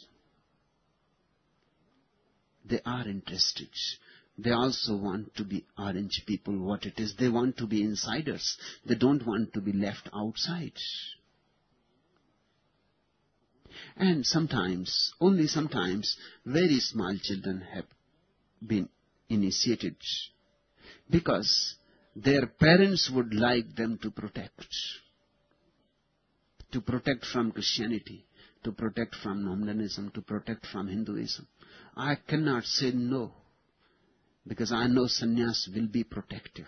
They are interested. They also want to be orange people, what it is. They want to be insiders. They don't want to be left outside. And sometimes, only sometimes, very small children have been initiated because their parents would like them to protect. To protect from Christianity, to protect from Mohammedanism, to protect from Hinduism. I cannot say no, because I know sannyas will be protective.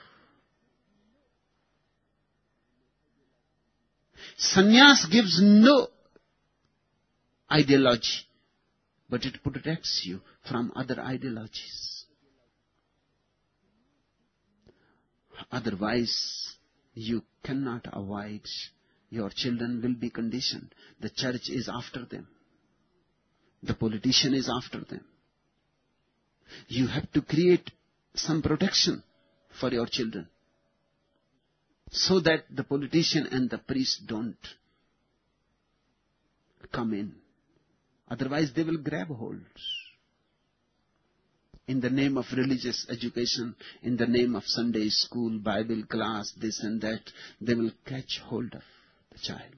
Sannyas gives no ideology, but it protects you from other ideologies. Otherwise, you cannot avoid. Your children will be conditioned. The church is after them. The politician is after them. You have to create some protection for your children so that the politician and the priest don't come in. Otherwise, they will grab hold. In the name of religious education, in the name of Sunday school, Bible class, this and that, they will catch hold of the child.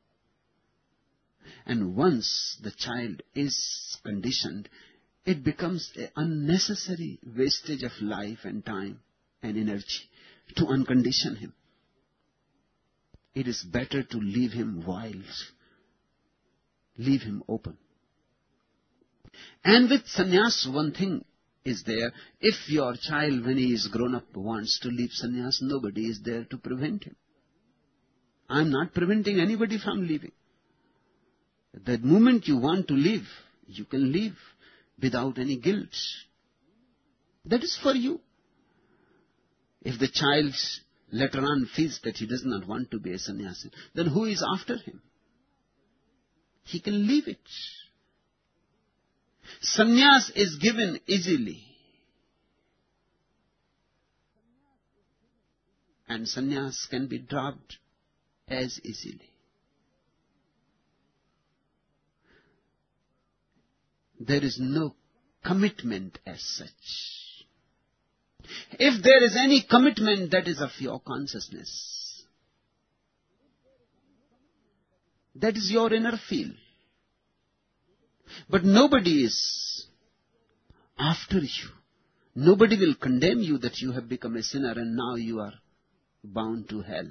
And once the child is conditioned, it becomes an unnecessary wastage of life and time and energy to uncondition him. It is better to leave him wild, leave him open. And with sannyas, one thing is there. If your child, when he is grown up, wants to leave sannyas, nobody is there to prevent him. I am not preventing anybody from leaving. The moment you want to leave, you can leave without any guilt. That is for you. If the child later on feels that he does not want to be a sannyasi, then who is after him? He can leave it. Sannyas is given easily. And sannyas can be dropped as easily. There is no commitment as such. If there is any commitment, that is of your consciousness. That is your inner feel. But nobody is after you. Nobody will condemn you that you have become a sinner and now you are bound to hell.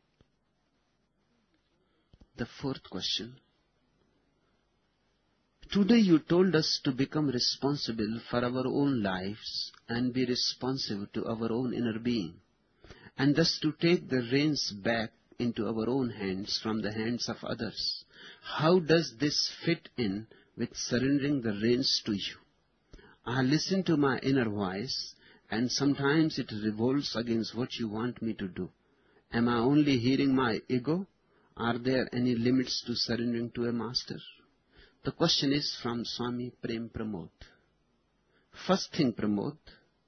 The fourth question. Today you told us to become responsible for our own lives and be responsive to our own inner being, and thus to take the reins back into our own hands from the hands of others. How does this fit in with surrendering the reins to you? I listen to my inner voice, and sometimes it revolts against what you want me to do. Am I only hearing my ego? Are there any limits to surrendering to a master? The question is from Swami Prem Pramod. First thing, Pramod,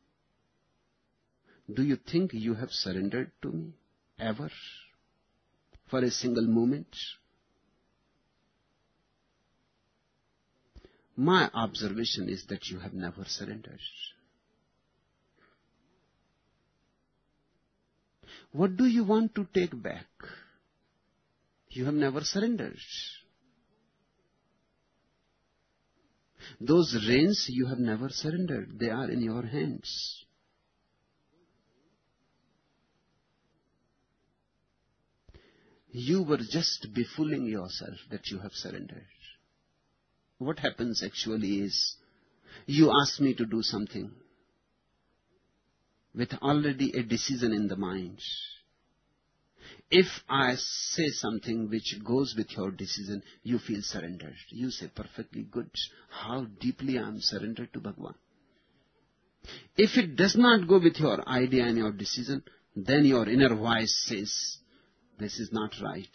do you think you have surrendered to me ever for a single moment? My observation is that you have never surrendered. What do you want to take back? You have never surrendered. Those reins you have never surrendered. They are in your hands. You were just befooling yourself that you have surrendered. What happens actually is, you ask me to do something with already a decision in the mind. If I say something which goes with your decision, you feel surrendered. You say, perfectly good. How deeply I am surrendered to Bhagavan. If it does not go with your idea and your decision, then your inner voice says, this is not right.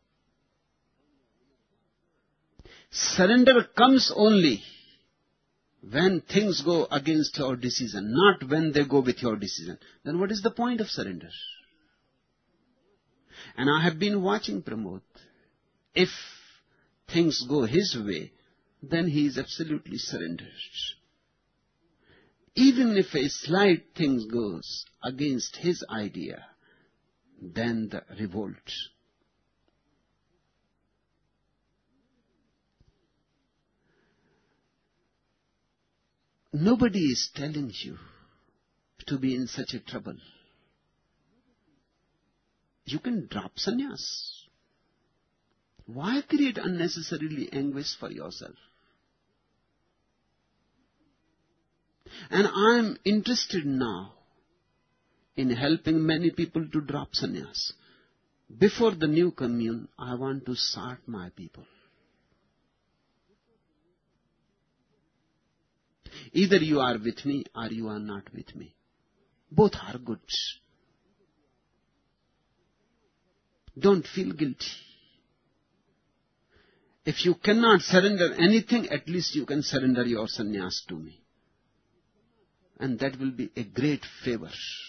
Surrender comes only when things go against your decision, not when they go with your decision. Then what is the point of surrender? And I have been watching Pramod. If things go his way, then he is absolutely surrendered. Even if a slight thing goes against his idea, then the revolt. Nobody is telling you to be in such a trouble. You can drop sannyas. Why create unnecessarily anguish for yourself? And I am interested now in helping many people to drop sannyas. Before the new commune, I want to sort my people. Either you are with me or you are not with me. Both are good. Don't feel guilty. If you cannot surrender anything, at least you can surrender your sannyas to me. And that will be a great favor.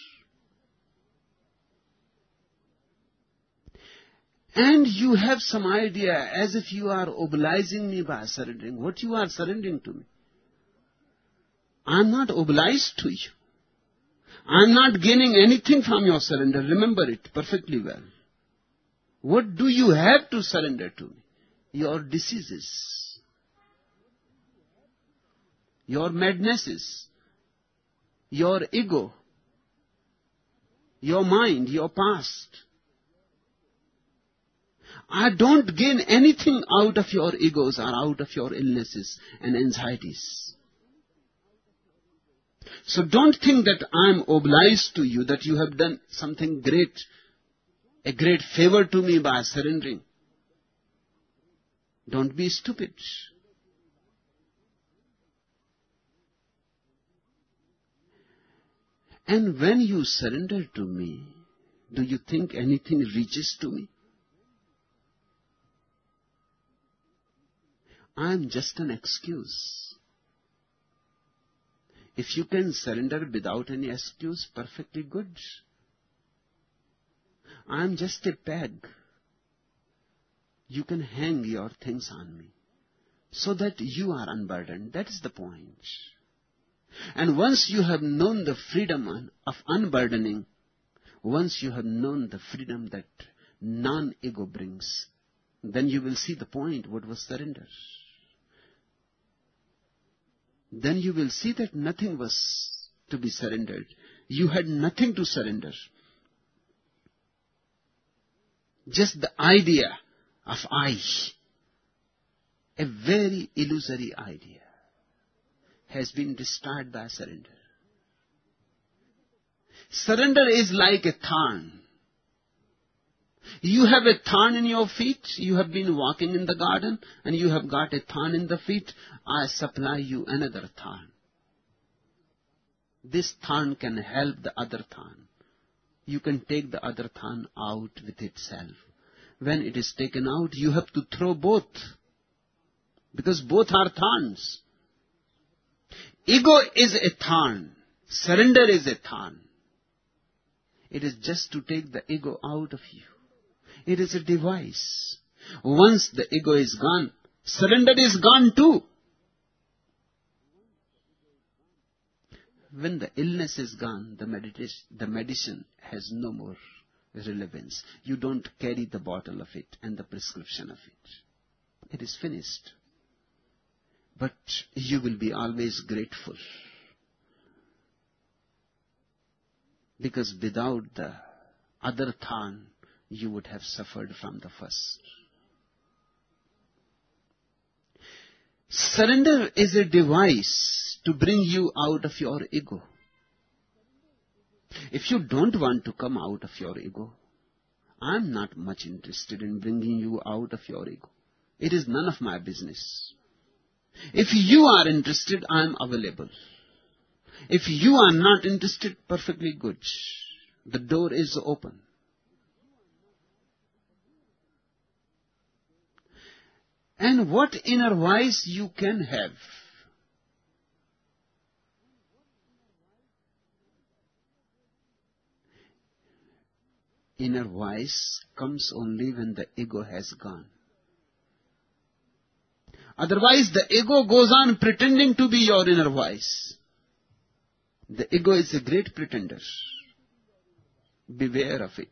And you have some idea as if you are obliging me by surrendering. What you are surrendering to me? I am not obliged to you. I am not gaining anything from your surrender. Remember it perfectly well. What do you have to surrender to me? Your diseases, your madnesses, your ego, your mind, your past. I don't gain anything out of your egos or out of your illnesses and anxieties. So don't think that I am obliged to you, that you have done something great, a great favor to me by surrendering. Don't be stupid. And when you surrender to me, do you think anything reaches to me? I am just an excuse. If you can surrender without any excuse, perfectly good. I am just a peg. You can hang your things on me so that you are unburdened. That is the point. And once you have known the freedom of unburdening, once you have known the freedom that non-ego brings, then you will see the point, what was surrender. Then you will see that nothing was to be surrendered. You had nothing to surrender. Just the idea of I. a very illusory idea, has been destroyed by surrender. Surrender is like a thorn. You have a thorn in your feet. You have been walking in the garden and you have got a thorn in the feet. I supply you another thorn. This thorn can help the other thorn. You can take the other thorn out with itself. When it is taken out, you have to throw both, because both are thorns. Ego is a thorn. Surrender is a thorn. It is just to take the ego out of you. It is a device. Once the ego is gone, surrender is gone too. When the illness is gone, the meditation, the medicine has no more relevance. You don't carry the bottle of it and the prescription of it. It is finished. But you will be always grateful. Because without the other thorn, you would have suffered from the first. Surrender is a device to bring you out of your ego. If you don't want to come out of your ego, I'm not much interested in bringing you out of your ego. It is none of my business. If you are interested, I'm available. If you are not interested, perfectly good. The door is open. And what inner voice you can have? Inner voice comes only when the ego has gone. Otherwise, the ego goes on pretending to be your inner voice. The ego is a great pretender. Beware of it.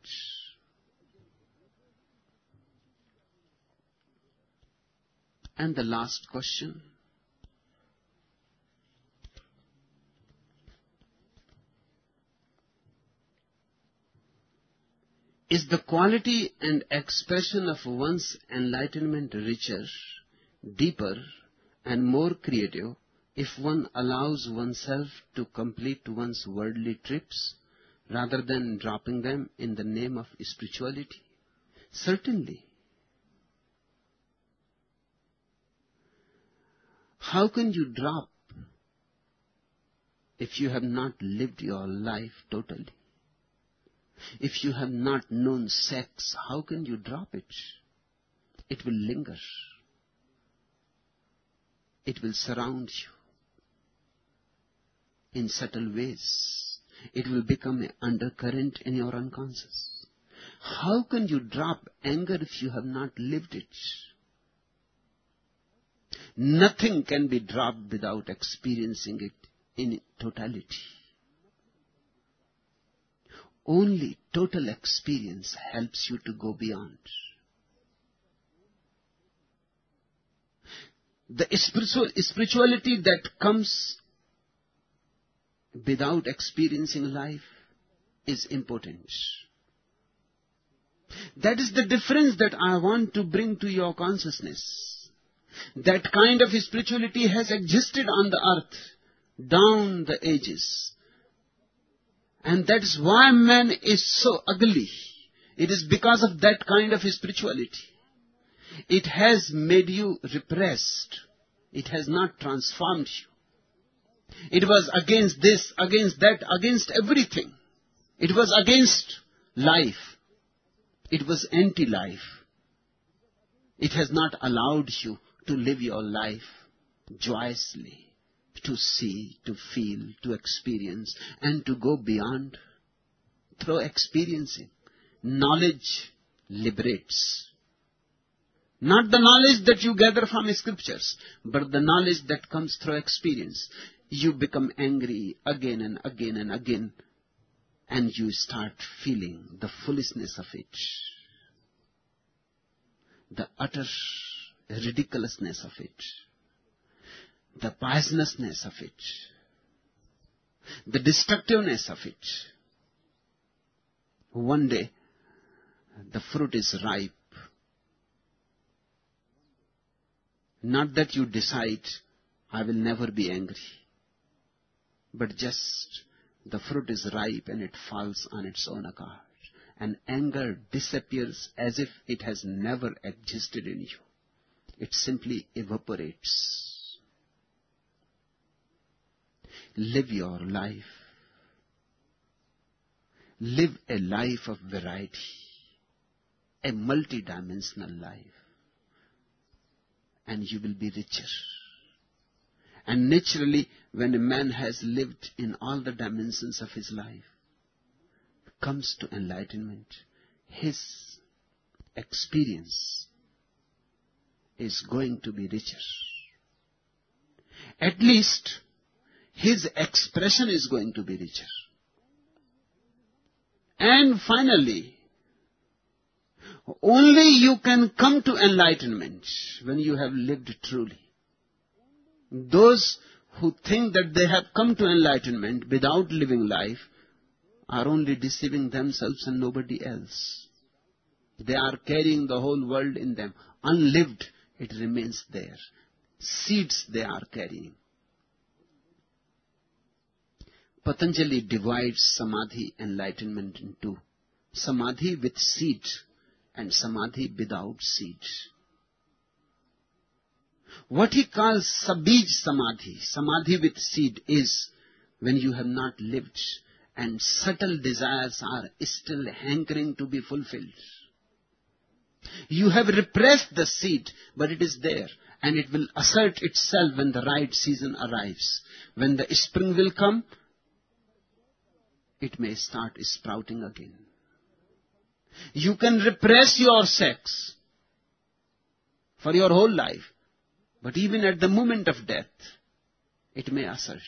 And the last question. Is the quality and expression of one's enlightenment richer, deeper, and more creative if one allows oneself to complete one's worldly trips rather than dropping them in the name of spirituality? Certainly. How can you drop if you have not lived your life totally? If you have not known sex, how can you drop it? It will linger. It will surround you in subtle ways. It will become an undercurrent in your unconscious. How can you drop anger if you have not lived it? Nothing can be dropped without experiencing it in totality. Only total experience helps you to go beyond. The spiritual, spirituality that comes without experiencing life is impotent. That is the difference that I want to bring to your consciousness. That kind of spirituality has existed on the earth down the ages. And that is why man is so ugly. It is because of that kind of spirituality. It has made you repressed. It has not transformed you. It was against this, against that, against everything. It was against life. It was anti-life. It has not allowed you to live your life joyously, to see, to feel, to experience, and to go beyond through experiencing. Knowledge liberates. Not the knowledge that you gather from scriptures, but the knowledge that comes through experience. You become angry again and again and again, and you start feeling the foolishness of it, the utter ridiculousness of it, the poisonousness of it, the destructiveness of it. One day, the fruit is ripe. Not that you decide, I will never be angry. But just the fruit is ripe and it falls on its own accord. And anger disappears as if it has never existed in you. It simply evaporates. Live your life. Live a life of variety, a multi-dimensional life, and you will be richer. And naturally, when a man has lived in all the dimensions of his life, comes to enlightenment, his experience is going to be richer. At least, his expression is going to be richer. And finally, only you can come to enlightenment when you have lived truly. Those who think that they have come to enlightenment without living life are only deceiving themselves and nobody else. They are carrying the whole world in them. Unlived, it remains there. Seeds they are carrying. Patanjali divides samadhi, enlightenment, in two. Samadhi with seed and samadhi without seed. What he calls sabij samadhi, samadhi with seed, is when you have not lived and subtle desires are still hankering to be fulfilled. You have repressed the seed, but it is there, and it will assert itself when the right season arrives. When the spring will come, it may start sprouting again. You can repress your sex for your whole life, but even at the moment of death, it may assert.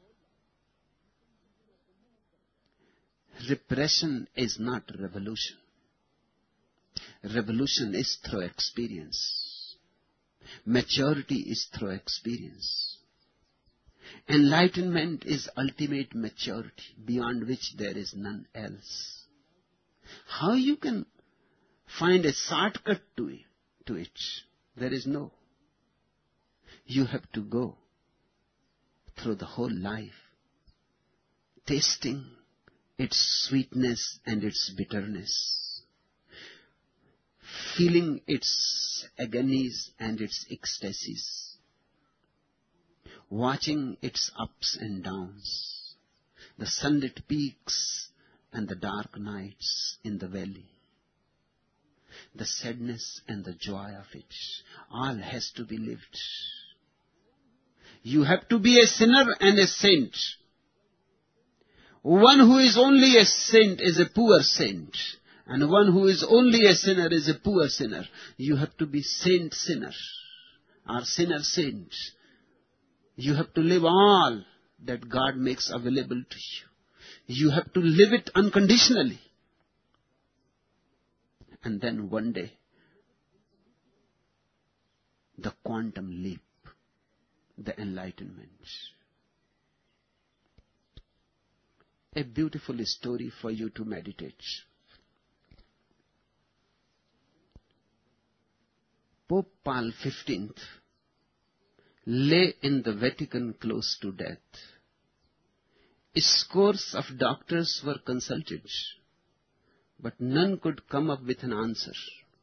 Repression is not revolution. Revolution is through experience. Maturity is through experience. Enlightenment is ultimate maturity, beyond which there is none else. How you can find a shortcut to it, to it? There is no. You have to go through the whole life, tasting its sweetness and its bitterness, feeling its agonies and its ecstasies, watching its ups and downs, the sunlit peaks and the dark nights in the valley, the sadness and the joy of it. All has to be lived. You have to be a sinner and a saint. One who is only a saint is a poor saint, and one who is only a sinner is a poor sinner. You have to be saint-sinner, or sinner-saint. You have to live all that God makes available to you. You have to live it unconditionally. And then one day, the quantum leap, the enlightenment. A beautiful story for you to meditate. Pope Paul the fifteenth lay in the Vatican close to death. Scores of doctors were consulted, but none could come up with an answer.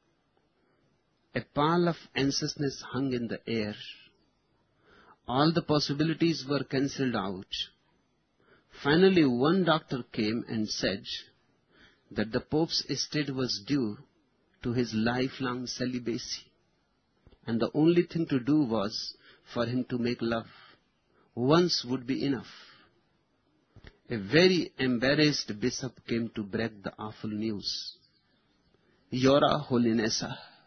A pall of anxiousness hung in the air. All the possibilities were cancelled out. Finally, one doctor came and said that the Pope's state was due to his lifelong celibacy, and the only thing to do was for him to make love. Once would be enough. A very embarrassed bishop came to break the awful news. Your Holiness,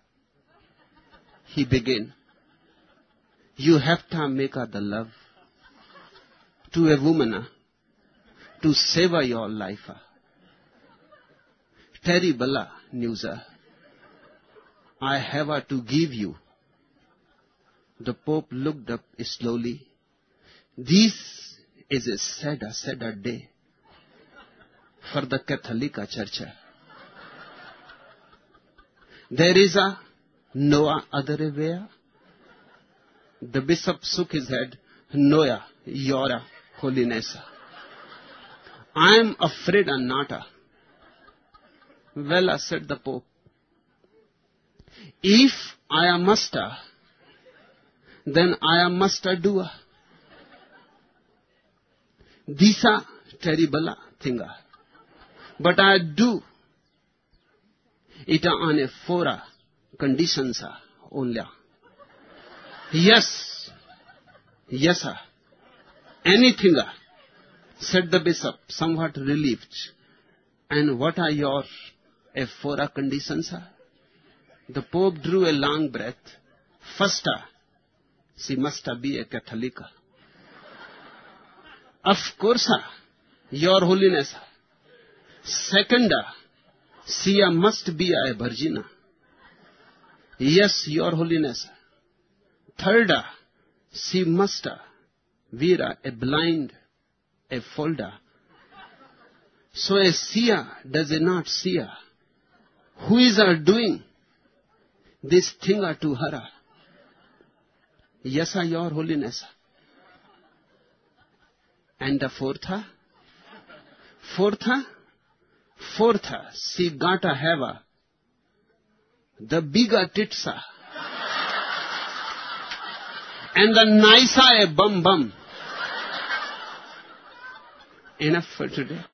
he began, you have to make the love to a woman to save your life. Terrible news I have to give you. The Pope looked up slowly. This is a sad, sad day for the Catholic Church. There is a no other way. The bishop shook his head. Noia, Your Holiness. I am afraid and not a. Well, said the Pope, if I am master, then I am master doer. These are terrible things, but I do it on a four conditions only. Yes, yes, sir. Anything, said the bishop, somewhat relieved. And what are your a four conditions? The Pope drew a long breath. First, she must be a Catholic. Of course, Your Holiness. Second, she must be a virgin. Yes, Your Holiness. Third, she must be a blind, a folder. So a seer does not see her. Who is doing this thing to her? Yes, Your Holiness. And the fourth? Fourth? Fourth, she got to have the bigger tits and the nicer a bum bum. Enough for today.